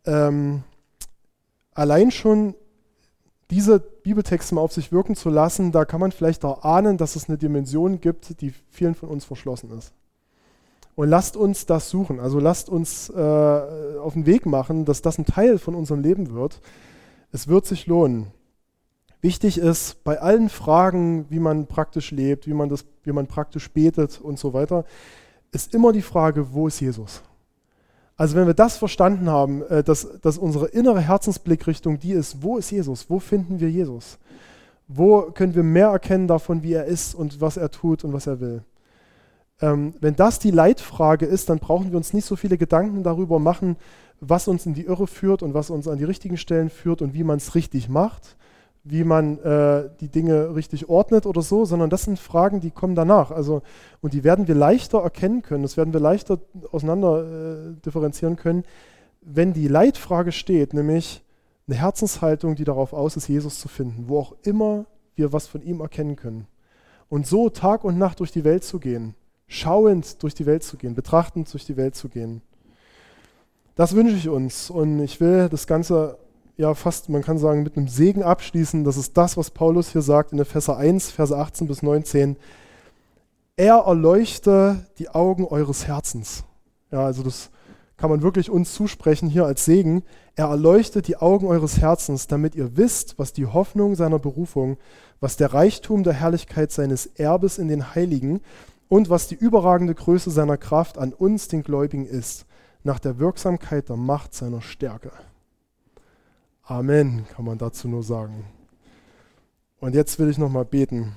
allein schon diese Bibeltexte mal auf sich wirken zu lassen, da kann man vielleicht erahnen, dass es eine Dimension gibt, die vielen von uns verschlossen ist. Und lasst uns das suchen, also lasst uns auf den Weg machen, dass das ein Teil von unserem Leben wird. Es wird sich lohnen. Wichtig ist, bei allen Fragen, wie man praktisch lebt, wie man praktisch betet und so weiter, ist immer die Frage, wo ist Jesus? Also wenn wir das verstanden haben, dass unsere innere Herzensblickrichtung die ist, wo ist Jesus? Wo finden wir Jesus? Wo können wir mehr erkennen davon, wie er ist und was er tut und was er will? Wenn das die Leitfrage ist, dann brauchen wir uns nicht so viele Gedanken darüber machen, was uns in die Irre führt und was uns an die richtigen Stellen führt und wie man es richtig macht, wie man die Dinge richtig ordnet oder so, sondern das sind Fragen, die kommen danach. Und die werden wir leichter erkennen können, das werden wir leichter auseinander differenzieren können, wenn die Leitfrage steht, nämlich eine Herzenshaltung, die darauf aus ist, Jesus zu finden, wo auch immer wir was von ihm erkennen können. Und so Tag und Nacht durch die Welt zu gehen, schauend durch die Welt zu gehen, betrachtend durch die Welt zu gehen. Das wünsche ich uns und ich will das Ganze ja fast, man kann sagen, mit einem Segen abschließen. Das ist das, was Paulus hier sagt in Epheser 1, Verse 18 bis 19. Er erleuchte die Augen eures Herzens. Ja, also das kann man wirklich uns zusprechen hier als Segen. Er erleuchtet die Augen eures Herzens, damit ihr wisst, was die Hoffnung seiner Berufung, was der Reichtum der Herrlichkeit seines Erbes in den Heiligen und was die überragende Größe seiner Kraft an uns, den Gläubigen, ist, nach der Wirksamkeit der Macht seiner Stärke. Amen, kann man dazu nur sagen. Und jetzt will ich nochmal beten.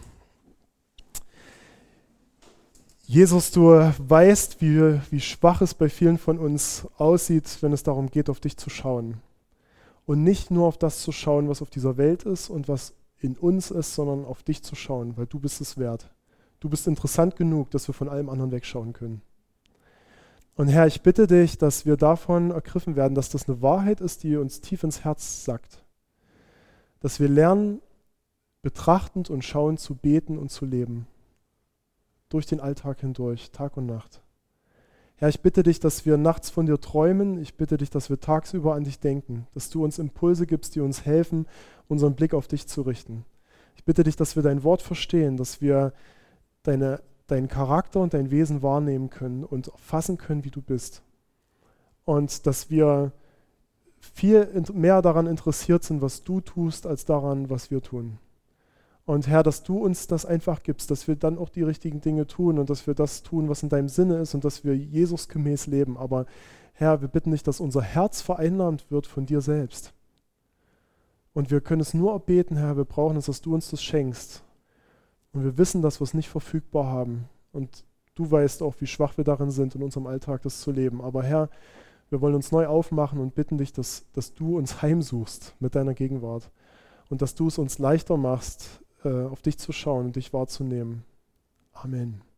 Jesus, du weißt, wie schwach es bei vielen von uns aussieht, wenn es darum geht, auf dich zu schauen. Und nicht nur auf das zu schauen, was auf dieser Welt ist und was in uns ist, sondern auf dich zu schauen, weil du bist es wert. Du bist interessant genug, dass wir von allem anderen wegschauen können. Und Herr, ich bitte dich, dass wir davon ergriffen werden, dass das eine Wahrheit ist, die uns tief ins Herz sackt. Dass wir lernen, betrachtend und schauend zu beten und zu leben. Durch den Alltag hindurch, Tag und Nacht. Herr, ich bitte dich, dass wir nachts von dir träumen. Ich bitte dich, dass wir tagsüber an dich denken. Dass du uns Impulse gibst, die uns helfen, unseren Blick auf dich zu richten. Ich bitte dich, dass wir dein Wort verstehen, dass wir deinen Charakter und dein Wesen wahrnehmen können und fassen können, wie du bist. Und dass wir viel mehr daran interessiert sind, was du tust, als daran, was wir tun. Und Herr, dass du uns das einfach gibst, dass wir dann auch die richtigen Dinge tun und dass wir das tun, was in deinem Sinne ist und dass wir Jesus gemäß leben. Aber Herr, wir bitten dich, dass unser Herz vereinnahmt wird von dir selbst. Und wir können es nur erbeten, Herr, wir brauchen es, dass du uns das schenkst. Und wir wissen, dass wir es nicht verfügbar haben. Und du weißt auch, wie schwach wir darin sind, in unserem Alltag das zu leben. Aber Herr, wir wollen uns neu aufmachen und bitten dich, dass du uns heimsuchst mit deiner Gegenwart. Und dass du es uns leichter machst, auf dich zu schauen und dich wahrzunehmen. Amen.